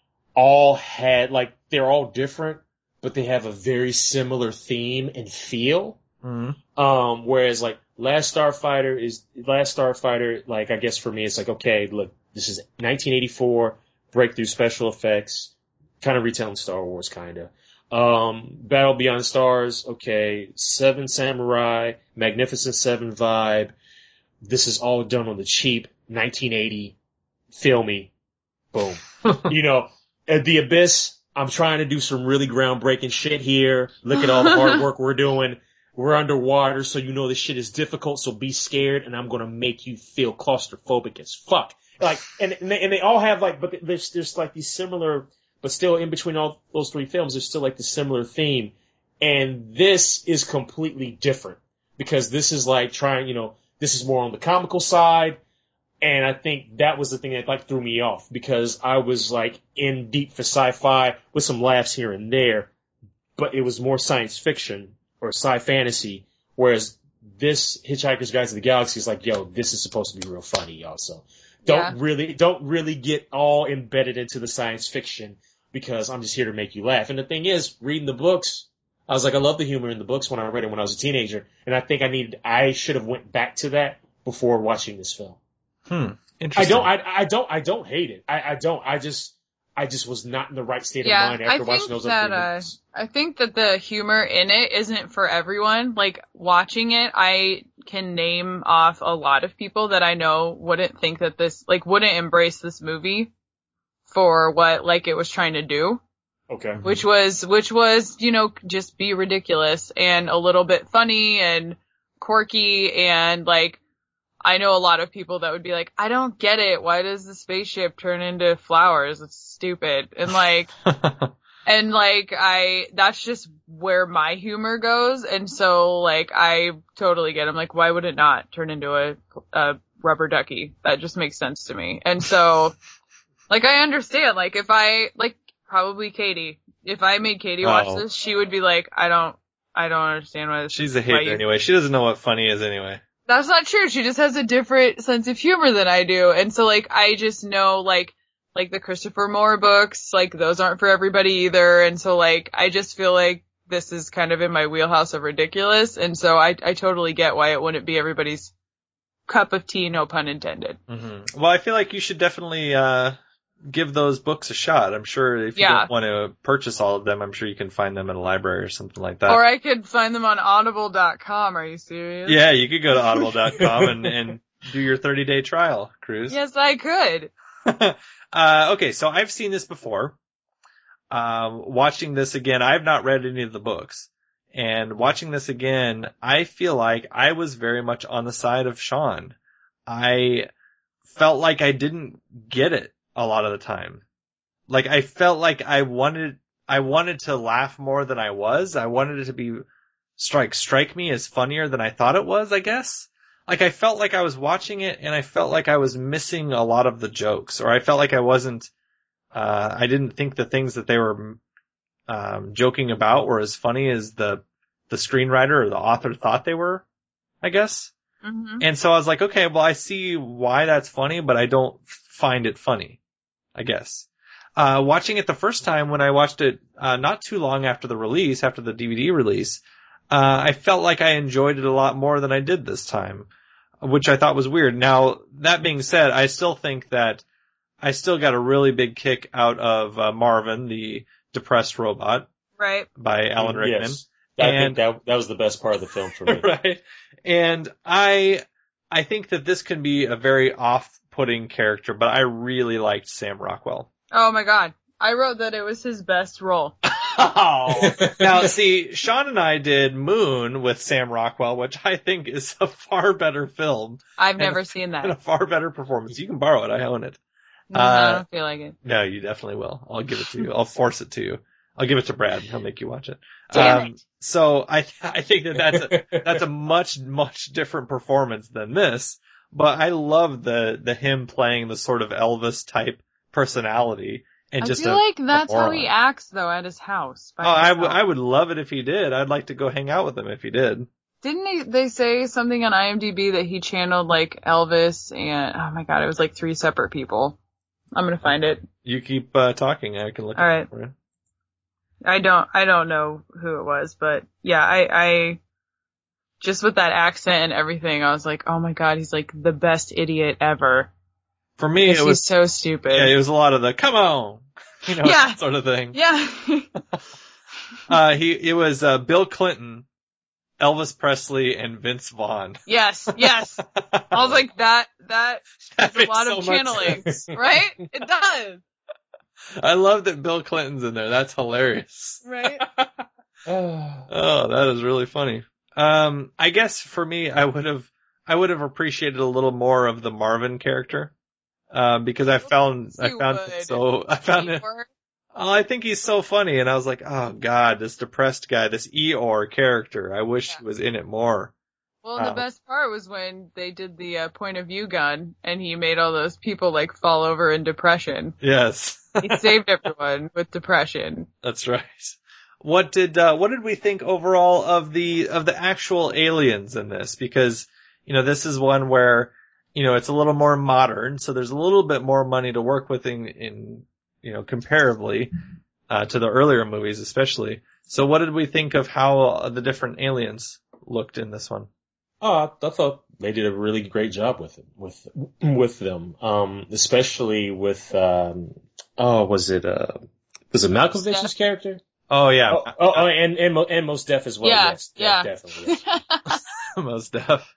all had, like, they're all different, but they have a very similar theme and feel. Mm-hmm. Um, whereas, like, Last Starfighter is, Last Starfighter, like, I guess for me, it's like, okay, look, this is nineteen eighty-four, breakthrough special effects, kind of retelling Star Wars, kinda. Um, Battle Beyond Stars, okay, Seven Samurai, Magnificent Seven vibe. This is all done on the cheap, nineteen eighty, filmy, boom. You know, at The Abyss, I'm trying to do some really groundbreaking shit here. Look at all the hard work we're doing. We're underwater, so you know this shit is difficult, so be scared, and I'm gonna make you feel claustrophobic as fuck. Like, and, and, they, and they all have, like, but there's, there's like these similar, but still in between all those three films, there's still like the similar theme. And this is completely different, because this is like trying, you know, this is more on the comical side. And I think that was the thing that like threw me off, because I was like in deep for sci-fi with some laughs here and there, but it was more science fiction or sci fantasy. Whereas this Hitchhiker's Guide to the Galaxy is like, yo, this is supposed to be real funny, y'all. So don't Yeah. really, don't really get all embedded into the science fiction, because I'm just here to make you laugh. And the thing is, reading the books, I was like, I love the humor in the books when I read it when I was a teenager. And I think I needed, I should have went back to that before watching this film. Hmm. I Interesting. don't, I, I don't, I don't hate it. I, I don't, I just, I just was not in the right state Yeah, of mind after I watching think those that, other uh, movies. I think that the humor in it isn't for everyone. Like, watching it, I can name off a lot of people that I know wouldn't think that this, like, wouldn't embrace this movie for what, like, it was trying to do. Okay. Which was, which was, you know, just be ridiculous and a little bit funny and quirky, and, like, I know a lot of people that would be like, I don't get it. Why does the spaceship turn into flowers? It's stupid. And like, and like, I, that's just where my humor goes. And so like, I totally get it. I'm like, why would it not turn into a, a rubber ducky? That just makes sense to me. And so, like, I understand, like, if I, like, probably Katie, if I made Katie watch Oh. this, she would be like, I don't, I don't understand why this She's is a why hater you- anyway. She doesn't know what funny is anyway. That's not true. She just has a different sense of humor than I do. And so, like, I just know, like, like the Christopher Moore books, like, those aren't for everybody either. And so, like, I just feel like this is kind of in my wheelhouse of ridiculous. And so I, I totally get why it wouldn't be everybody's cup of tea, no pun intended. Mm-hmm. Well, I feel like you should definitely, uh, give those books a shot. I'm sure if you Yeah. don't want to purchase all of them, I'm sure you can find them at a library or something like that. Or I could find them on audible dot com. Are you serious? Yeah, you could go to audible dot com and, and do your thirty day trial, Cruz. Yes, I could. Uh, okay, so I've seen this before. Um, watching this again, I've not read any of the books. And watching this again, I feel like I was very much on the side of Sean. I felt like I didn't get it a lot of the time. Like, I felt like I wanted, I wanted to laugh more than I was. I wanted it to be, strike, strike me as funnier than I thought it was, I guess. Like, I felt like I was watching it and I felt like I was missing a lot of the jokes, or I felt like I wasn't, uh, I didn't think the things that they were, um, joking about were as funny as the, the screenwriter or the author thought they were, I guess. Mm-hmm. And so I was like, okay, well, I see why that's funny, but I don't find it funny, I guess. Uh, watching it the first time when I watched it, uh, not too long after the release, after the D V D release, uh, I felt like I enjoyed it a lot more than I did this time, which I thought was weird. Now, that being said, I still think that I still got a really big kick out of, uh, Marvin, the depressed robot. Right. By Alan Rickman. Yes. I and, think that, that was the best part of the film for me. Right. And I, I think that this can be a very off-putting character, but I really liked Sam Rockwell. Oh my god. I wrote that it was his best role. Oh. Now, see, Sean and I did Moon with Sam Rockwell, which I think is a far better film. I've and never a, seen that. And a far better performance. You can borrow it. I own it. No, uh, I don't feel like it. No, you definitely will. I'll give it to you. I'll force it to you. I'll give it to Brad. He'll make you watch it. Damn um, it. So I I think that that's a, that's a much much different performance than this. But I love the the him playing the sort of Elvis type personality and I just feel a, like that's a how moron. he acts though at his house. by Oh, I would himself. I would love it if he did. I'd like to go hang out with him if he did. Didn't they, they say something on IMDb that he channeled like Elvis and, oh my god, it was like three separate people. I'm gonna find it. You keep uh, talking. I can look. All it right. up for you. I don't, I don't know who it was, but yeah, I, I, just with that accent and everything, I was like, oh my god, he's like the best idiot ever. For me, Because it was he's so stupid. Yeah, it was a lot of the come on, you know, Yeah. that sort of thing. Yeah. uh, he it was uh, Bill Clinton, Elvis Presley, and Vince Vaughn. Yes, yes. I was like, that, that That is a makes lot so of much channeling, sense. right? It does, I love that Bill Clinton's in there. That's hilarious. right? Oh, that is really funny. Um, I guess for me, I would have, I would have appreciated a little more of the Marvin character, uh, because I found, I You found it would. so, I found it, Eeyore. oh, I think he's so funny, and I was like, oh god, this depressed guy, this Eeyore character, I wish he was in it more. Well, and the Oh. best part was when they did the uh, point of view gun, and he made all those people like fall over in depression. Yes. He saved everyone with depression. That's right. What did uh, what did we think overall of the of the actual aliens in this? Because you know this is one where you know it's a little more modern, so there's a little bit more money to work with in, in you know comparably uh, to the earlier movies, especially. So what did we think of how uh, the different aliens looked in this one? Oh, I, I thought they did a really great job with it, with with them, um, especially with um, oh, was it uh, was it Malkovich's character? Oh yeah, Oh, oh, oh and and Mo- and Mos Def as well. Yeah, yes, yeah. definitely. Yes. Most def.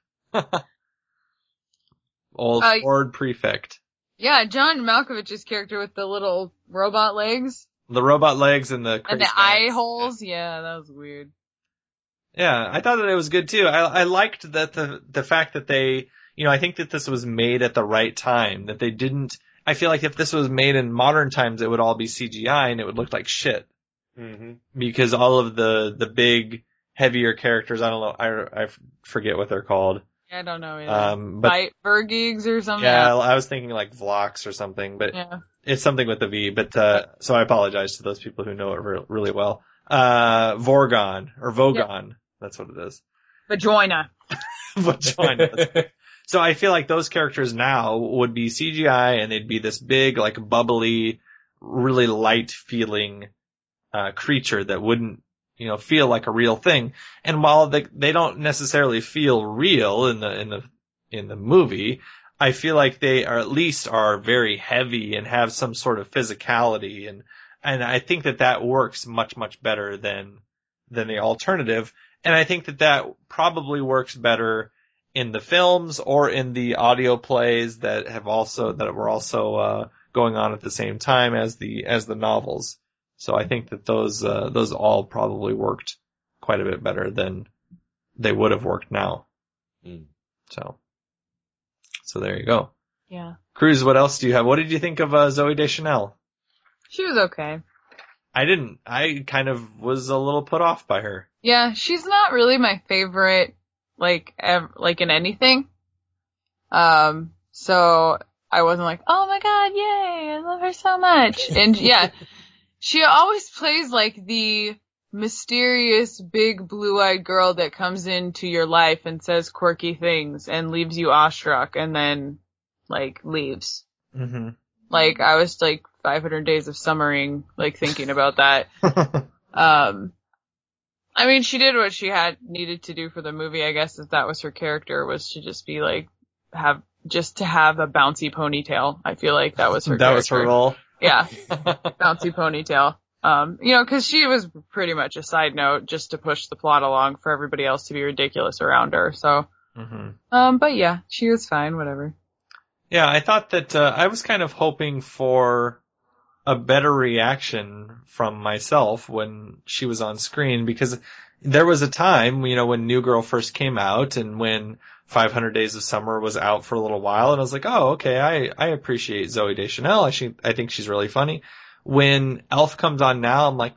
Old Uh, Ford prefect. Yeah, John Malkovich's character with the little robot legs The robot legs and the and crazy the eye holes. Yeah, that was weird. Yeah, I thought that it was good too. I I liked that the the fact that they, you know, I think that this was made at the right time. That they didn't. I feel like if this was made in modern times, it would all be C G I and it would look like shit Mm-hmm. because all of the the big heavier characters. I don't know. I I forget what they're called. Yeah, I don't know either. Um, but Fight Vergigs or something. yeah, I was thinking like Vlox or something, but Yeah. it's something with the V. But uh, so I apologize to those people who know it re- really well. Uh, Vorgon or Vogon. That's what it is. Vagina. Vagina. So I feel like those characters now would be C G I and they'd be this big, like bubbly, really light feeling, uh, creature that wouldn't, you know, feel like a real thing. And while they, they don't necessarily feel real in the, in the, in the movie, I feel like they are at least are very heavy and have some sort of physicality. And, and I think that that works much, much better than, than the alternative. And I think that that probably works better in the films or in the audio plays that have also, that were also, uh, going on at the same time as the, as the novels. So I think that those, uh, those all probably worked quite a bit better than they would have worked now. Mm. So, so there you go. Yeah. Cruz, what else do you have? What did you think of, uh, Zooey Deschanel? She was okay. I didn't, I kind of was a little put off by her. Yeah, she's not really my favorite, like, ev- like in anything. Um, so I wasn't like, oh my god, yay, I love her so much. And yeah, she always plays like the mysterious big blue-eyed girl that comes into your life and says quirky things and leaves you awestruck and then, like, leaves. Mm-hmm. Like, I was like five hundred days of summering, like, thinking about that. um, I mean, she did what she had needed to do for the movie, I guess, if that was her character, was to just be like, have, just to have a bouncy ponytail. I feel like that was her That character. was her role. Yeah. Bouncy ponytail. Um, you know, cause she was pretty much a side note just to push the plot along for everybody else to be ridiculous around her, so. Mm-hmm. Um, but yeah, she was fine, whatever. Yeah, I thought that, uh, I was kind of hoping for a better reaction from myself when she was on screen, because there was a time, you know, when New Girl first came out and when five hundred Days of Summer was out for a little while, and I was like, oh, okay, I, I appreciate Zooey Deschanel. I, she, I think she's really funny. When Elf comes on now, I'm like, hmm,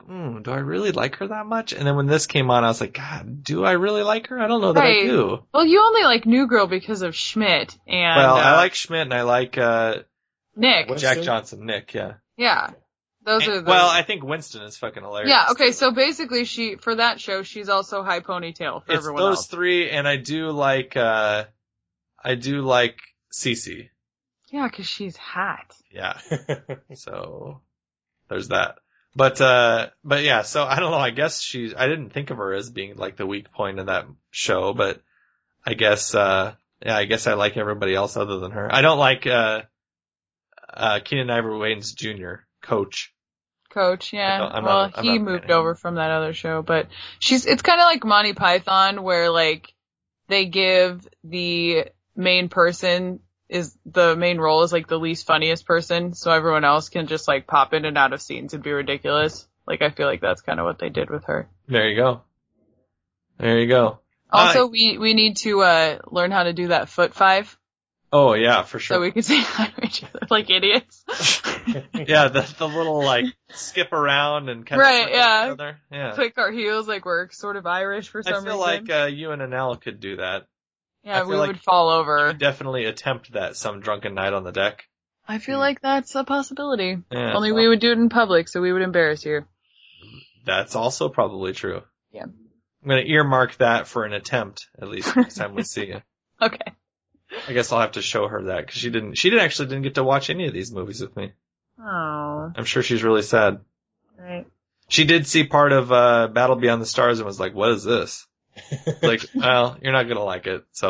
do I really like her that much? And then when this came on, I was like, God, do I really like her? I don't know that Right. I do. Well, you only like New Girl because of Schmidt and Well, uh, I like Schmidt and I like uh, Nick. Jack Johnson. Nick, yeah. Yeah, those are And- the. well, I think Winston is fucking hilarious. yeah. Okay, so basically, she for that show, she's also high ponytail for It's everyone those else. three, and I do like, uh, I do like Cece. Yeah, because she's hot. Yeah. So, there's that. But, uh, but yeah, so I don't know, I guess she's, I didn't think of her as being like the weak point of that show, but I guess, uh, yeah, I guess I like everybody else other than her. I don't like, uh, uh, Keenan Ivory Wayans Junior, Coach. Coach, yeah. I don't- I'm well, not- I'm he not moved over from that other show, but she's. It's kind of like Monty Python, where like they give the main person is the main role is like the least funniest person, so everyone else can just like pop in and out of scenes and be ridiculous. Like I feel like that's kind of what they did with her. There you go. There you go. Also, Uh, we we need to uh learn how to do that foot five, oh yeah, for sure. so we can say hi to each other like idiots. Yeah, the the little like skip around and kind Right, of yeah. each other. Yeah. Click our heels like we're sort of Irish for I some feel reason. like uh, you and Anel could do that. yeah, I we feel like would fall over. you'd definitely attempt that some drunken night on the deck. I feel like that's a possibility. Yeah. Only we would do it in public, so we would embarrass you. That's also probably true. Yeah. I'm gonna earmark that for an attempt at least next time we see you. Okay. I guess I'll have to show her that because she didn't. She didn't actually didn't get to watch any of these movies with me. Oh. I'm sure she's really sad. Right. She did see part of uh, Battle Beyond the Stars and was like, "What is this?" Like, well, you're not gonna like it. So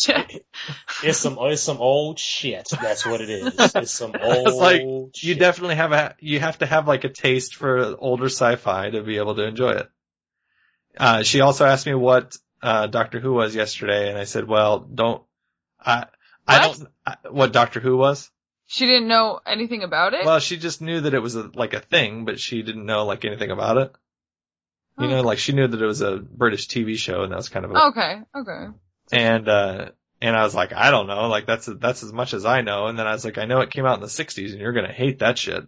It's some it's some old shit. That's what it is. It's some old it's like shit. you definitely have a you have to have like a taste for older sci-fi to be able to enjoy it. Uh, she also asked me what uh, Doctor Who was yesterday, and I said, "Well, don't I I What? don't I, what Doctor Who was." She didn't know anything about it? Well, she just knew that it was a, like a thing, but she didn't know like anything about it. You Oh. know, like she knew that it was a British T V show, and that was kind of a, Okay, okay. and uh and I was like, I don't know, like that's that's as much as I know. And then I was like, I know it came out in the sixties, and you're gonna hate that shit.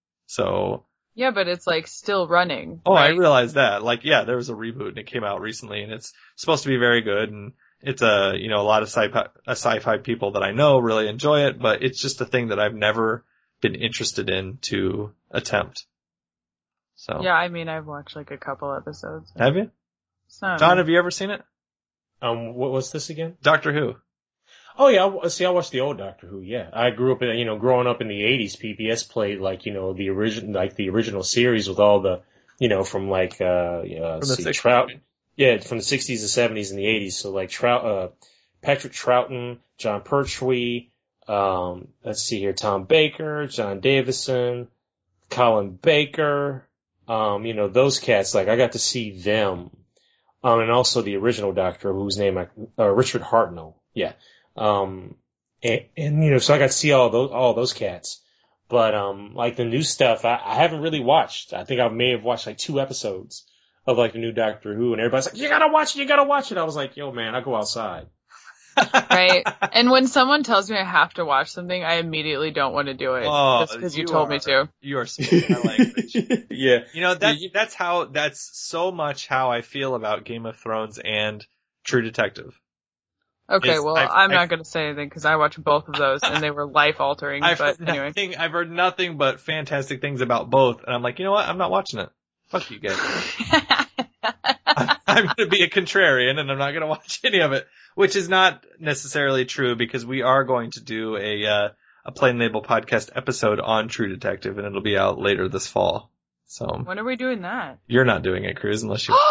So, Yeah, but it's like still running. oh, I right? realized that. Like, yeah, there was a reboot, and it came out recently, and it's supposed to be very good, and it's a you know a lot of sci-fi, a sci-fi people that I know really enjoy it, but it's just a thing that I've never been interested in to attempt. So, Yeah, I mean, I've watched like a couple episodes. have you, So, John? Have you ever seen it? Um, what was this again? Doctor Who. Oh yeah, I, see, I watched the old Doctor Who. Yeah, I grew up in you know growing up in the eighties. P B S played like you know the original like the original series with all the you know from like uh, uh From the see, sixties. Trout. Yeah, from the sixties, the seventies, and the eighties. So like Trout, uh, Patrick Troughton, John Pertwee. Um, let's see here, Tom Baker, John Davison, Colin Baker. Um, you know those cats. Like I got to see them. Um, and also the original Doctor, whose name I, uh, Richard Hartnell. Yeah. Um, and, and, you know, so I got to see all those, all those cats. But, um, like the new stuff, I, I haven't really watched. I think I may have watched like two episodes of like the new Doctor Who, and everybody's like, you gotta watch it, you gotta watch it. I was like, yo, man, I go outside. right? And when someone tells me I have to watch something, I immediately don't want to do it. Oh, just because you, you told are- me to. You are speaking my language. Yeah. You know, that's, that's how, that's so much how I feel about Game of Thrones and True Detective. Okay, Is well, I've- I'm not I've- going to say anything because I watched both of those and they were life altering. I've But heard anyway. nothing, I've heard nothing but fantastic things about both, and I'm like, you know what? I'm not watching it. Fuck you guys. I'm going to be a contrarian, and I'm not going to watch any of it, which is not necessarily true because we are going to do a uh, a Plain Label podcast episode on True Detective, and it'll be out later this fall. So When are we doing that? you're not doing it, Cruz, unless you.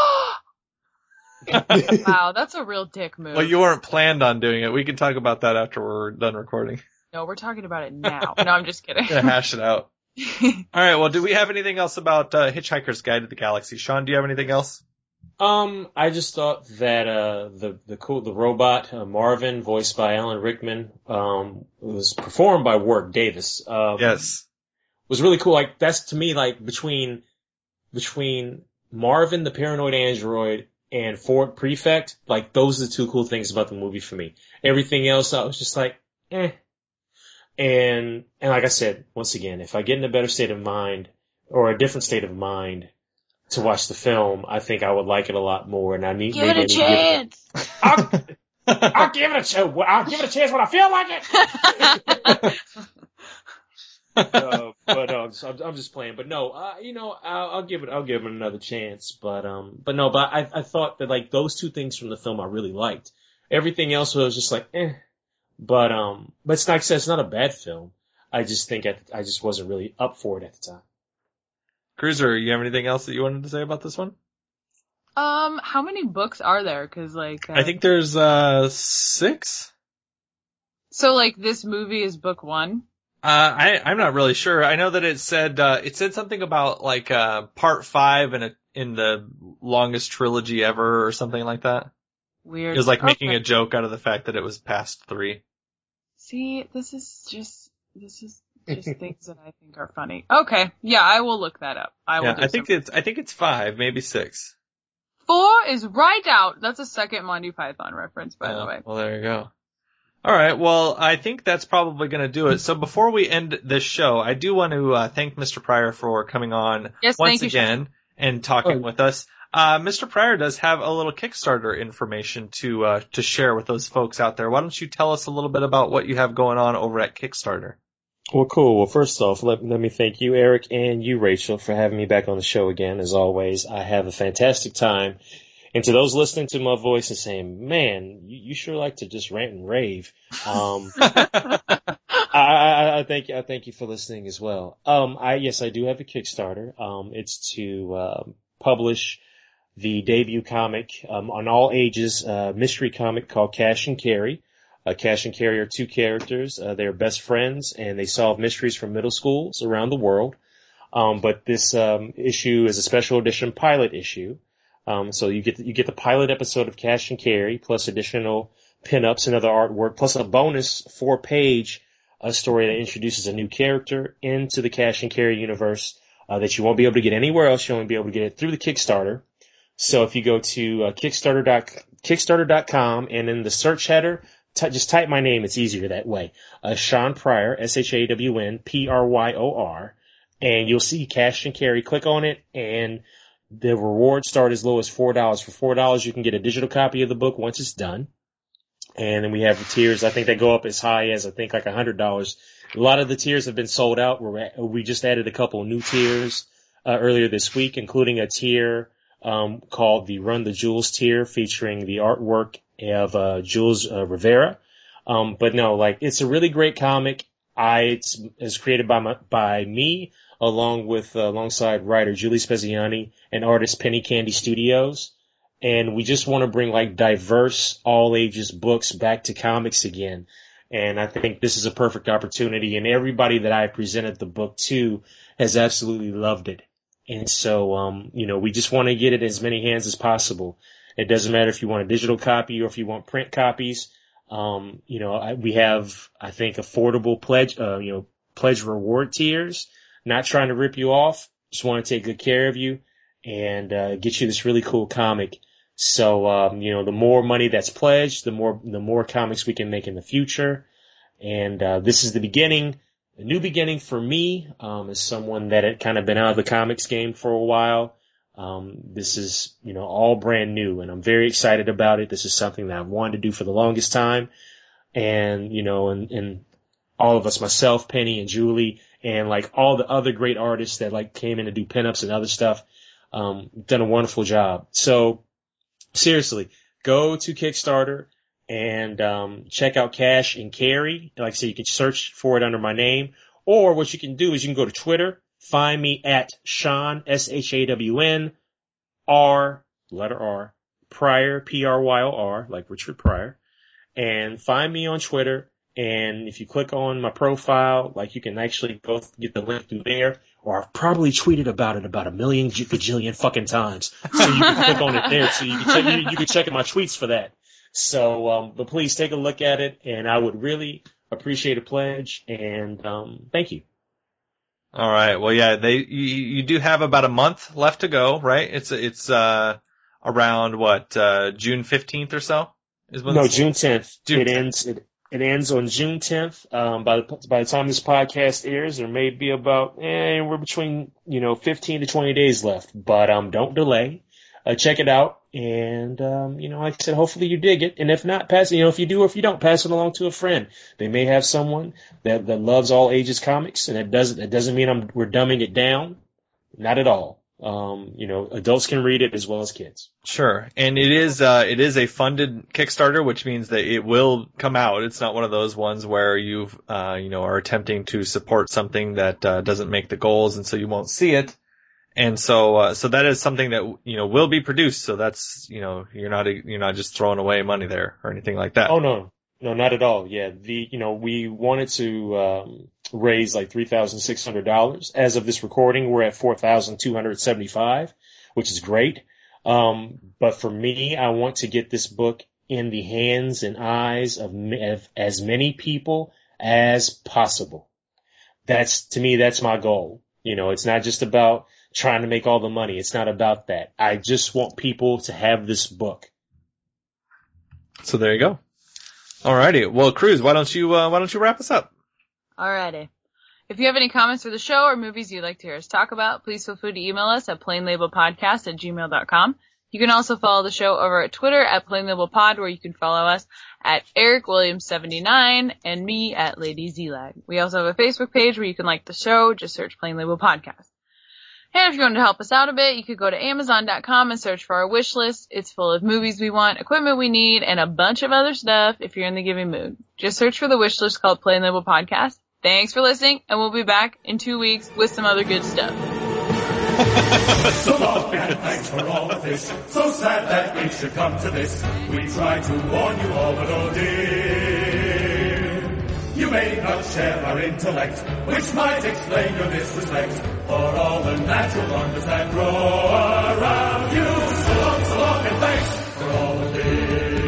Wow, that's a real dick move. Well, you weren't planned on doing it. We can talk about that after we're done recording. No, we're talking about it now. No, I'm just kidding. Gonna hash it out. All right. Well, do we have anything else about uh, Hitchhiker's Guide to the Galaxy? Sean, do you have anything else? Um, I just thought that, uh, the, the cool, the robot, uh, Marvin, voiced by Alan Rickman, um, was performed by Warwick Davis. Um, Yes. was really cool. Like, that's to me, like, between, between Marvin, the paranoid android, and Ford Prefect, like, those are the two cool things about the movie for me. Everything else, I was just like, eh. And, and like I said, once again, if I get in a better state of mind, or a different state of mind, to watch the film, I think I would like it a lot more. And I need give it a chance. Give it, I'll, I'll give it a chance. I'll give it a chance when I feel like it. uh, but uh, I'm, I'm just playing. But no, uh, you know, I'll, I'll give it. I'll give it another chance. But um, but no, but I I thought that like those two things from the film I really liked. Everything else was just like eh. But um, but it's like I said, it's not a bad film. I just think I, I just wasn't really up for it at the time. Cruiser, you have anything else that you wanted to say about this one? Um, how many books are there? Cause like, uh, I think there's, uh, six. So like this movie is book one? Uh, I, I'm not really sure. I know that it said, uh, it said something about like, uh, part five in a, in the longest trilogy ever or something like that. Weird. It was like okay. making a joke out of the fact that it was past three. See, this is just, this is just things that I think are funny. Okay. Yeah, I will look that up. I will Yeah, do I think some. it's, I think it's five, maybe six. Four is right out. That's a second Monty Python reference, by Oh, the way. Well, there you go. All right. Well, I think that's probably going to do it. So before we end this show, I do want to uh, thank Mister Pryor for coming on yes, once thank you, again Sean. and talking Oh. with us. Uh, Mister Pryor does have a little Kickstarter information to uh, to share with those folks out there. Why don't you tell us a little bit about what you have going on over at Kickstarter? Well, cool. Well, first off, let, let me thank you, Eric, and you, Rachel, for having me back on the show again. As always, I have a fantastic time. And to those listening to my voice and saying, man, you, you sure like to just rant and rave. Um, I, I, I thank you. I thank you for listening as well. Um, I, yes, I do have a Kickstarter. Um, it's to, um, publish the debut comic, um, on all ages, uh, mystery comic called Cash and Carry. Uh, Cash and Carry are two characters. Uh, they're best friends and they solve mysteries from middle schools around the world. Um, but this, um, issue is a special edition pilot issue. Um, so you get, the, you get the pilot episode of Cash and Carry plus additional pinups and other artwork plus a bonus four page, uh, story that introduces a new character into the Cash and Carry universe, uh, that you won't be able to get anywhere else. You'll only be able to get it through the Kickstarter. So if you go to, uh, Kickstarter dot, Kickstarter dot com and in the search header, t- just type my name. It's easier that way. Uh, Shawn Pryor, S H A W N P R Y O R, and you'll see Cash and Carry. Click on it and the rewards start as low as four dollars. For four dollars, you can get a digital copy of the book once it's done. And then we have the tiers. I think they go up as high as, I think, like one hundred dollars. A lot of the tiers have been sold out. We're at, we just added a couple new tiers uh, earlier this week, including a tier um, called the Run the Jules tier, featuring the artwork of uh, Jules uh, Rivera. Um, but no, like, it's a really great comic. I It's, it's created by my, by me, along with, uh, alongside writer Julie Speziani and artist Penny Candy Studios. And we just want to bring like diverse, all ages books back to comics again. And I think this is a perfect opportunity, and everybody that I presented the book to has absolutely loved it. And so, um, you know, we just want to get it in as many hands as possible. It doesn't matter if you want a digital copy or if you want print copies. Um, you know, I, we have, I think, affordable pledge, uh, you know, pledge reward tiers. Not trying to rip you off. Just want to take good care of you and, uh, get you this really cool comic. So, um, you know, the more money that's pledged, the more, the more comics we can make in the future. And, uh, this is the beginning, a new beginning for me, um, as someone that had kind of been out of the comics game for a while. Um, this is, you know, all brand new and I'm very excited about it. This is something that I've wanted to do for the longest time. And, you know, and, and all of us, myself, Penny and Julie, and like all the other great artists that like came in to do pinups and other stuff, um, done a wonderful job. So seriously, go to Kickstarter and, um, check out Cash and Carry. Like I said, you can search for it under my name, or what you can do is you can go to Twitter, find me at Shawn, S H A W N, R, letter R, Pryor, P R Y O R, like Richard Pryor, and find me on Twitter. And if you click on my profile, like you can actually go get the link through there, or I've probably tweeted about it about a million gajillion fucking times. So you can click on it there, so you can check, you, you can check my tweets for that. So, um, but please take a look at it, and I would really appreciate a pledge, and, um, thank you. All right. Well, yeah, they, you, you do have about a month left to go, right? It's, it's, uh, around what, uh, June fifteenth or so? Is when No, June tenth. June it tenth. ends, it, It ends on June tenth. Um, by the, by the time this podcast airs, there may be about, eh, we're between, you know, fifteen to twenty days left, but, um, don't delay. Uh, check it out. And, um, you know, like I said, hopefully you dig it. And if not, pass it, you know, if you do or if you don't, pass it along to a friend. They may have someone that, that loves all ages comics, and that doesn't, that doesn't mean I'm, we're dumbing it down. Not at all. Um, you know, adults can read it as well as kids. Sure. And it is, uh, it is a funded Kickstarter, which means that it will come out. It's not one of those ones where you've, uh, you know, are attempting to support something that, uh, doesn't make the goals, and so you won't see it. And so, uh, so that is something that, you know, will be produced. So that's, you know, you're not, you're not just throwing away money there or anything like that. Oh, no. No, not at all. Yeah. The, you know, we wanted to, um, raise like three thousand six hundred dollars. As of this recording, we're at four thousand two hundred seventy-five, which is great. Um, but for me, I want to get this book in the hands and eyes of, of as many people as possible. That's, to me, that's my goal. You know, it's not just about trying to make all the money. It's not about that. I just want people to have this book. So there you go. Alrighty. Well, Cruz, why don't you, uh, why don't you wrap us up? Alrighty. If you have any comments for the show or movies you'd like to hear us talk about, please feel free to email us at plainlabelpodcast at gmail dot com. You can also follow the show over at Twitter at plainlabelpod, where you can follow us at Eric Williams seventy-nine and me at Lady Zlag. We also have a Facebook page where you can like the show. Just search Plain Label Podcast. And if you want to help us out a bit, you could go to amazon dot com and search for our wish list. It's full of movies we want, equipment we need, and a bunch of other stuff if you're in the giving mood. Just search for the wish list called Plain Label Podcast. Thanks for listening, and we'll be back in two weeks with some other good stuff. So long and thanks for all of this. So sad that it should come to this. We tried to warn you all, but oh dear, you may not share our intellect, which might explain your disrespect for all the natural wonders that grow around you. So long, so long, and thanks for all of this.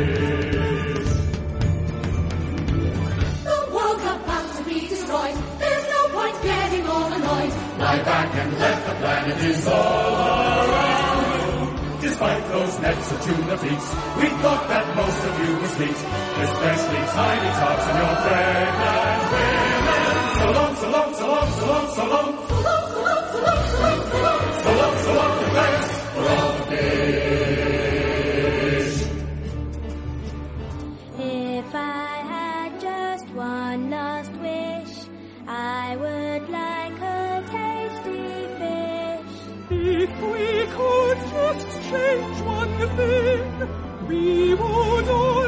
The world's about to be destroyed. There's no point getting all annoyed. Lie back and let the planet is all around you. Despite those nets of tuna feet, we thought that most of you was neat, especially tiny tots and your pregnant women. So long, so long, so long, so long, so long. So long, so long, so long, so long, so long. So long, so long, and thanks for all the fish. If I had just one last wish, I would like a tasty fish. If we could just change one thing, we would all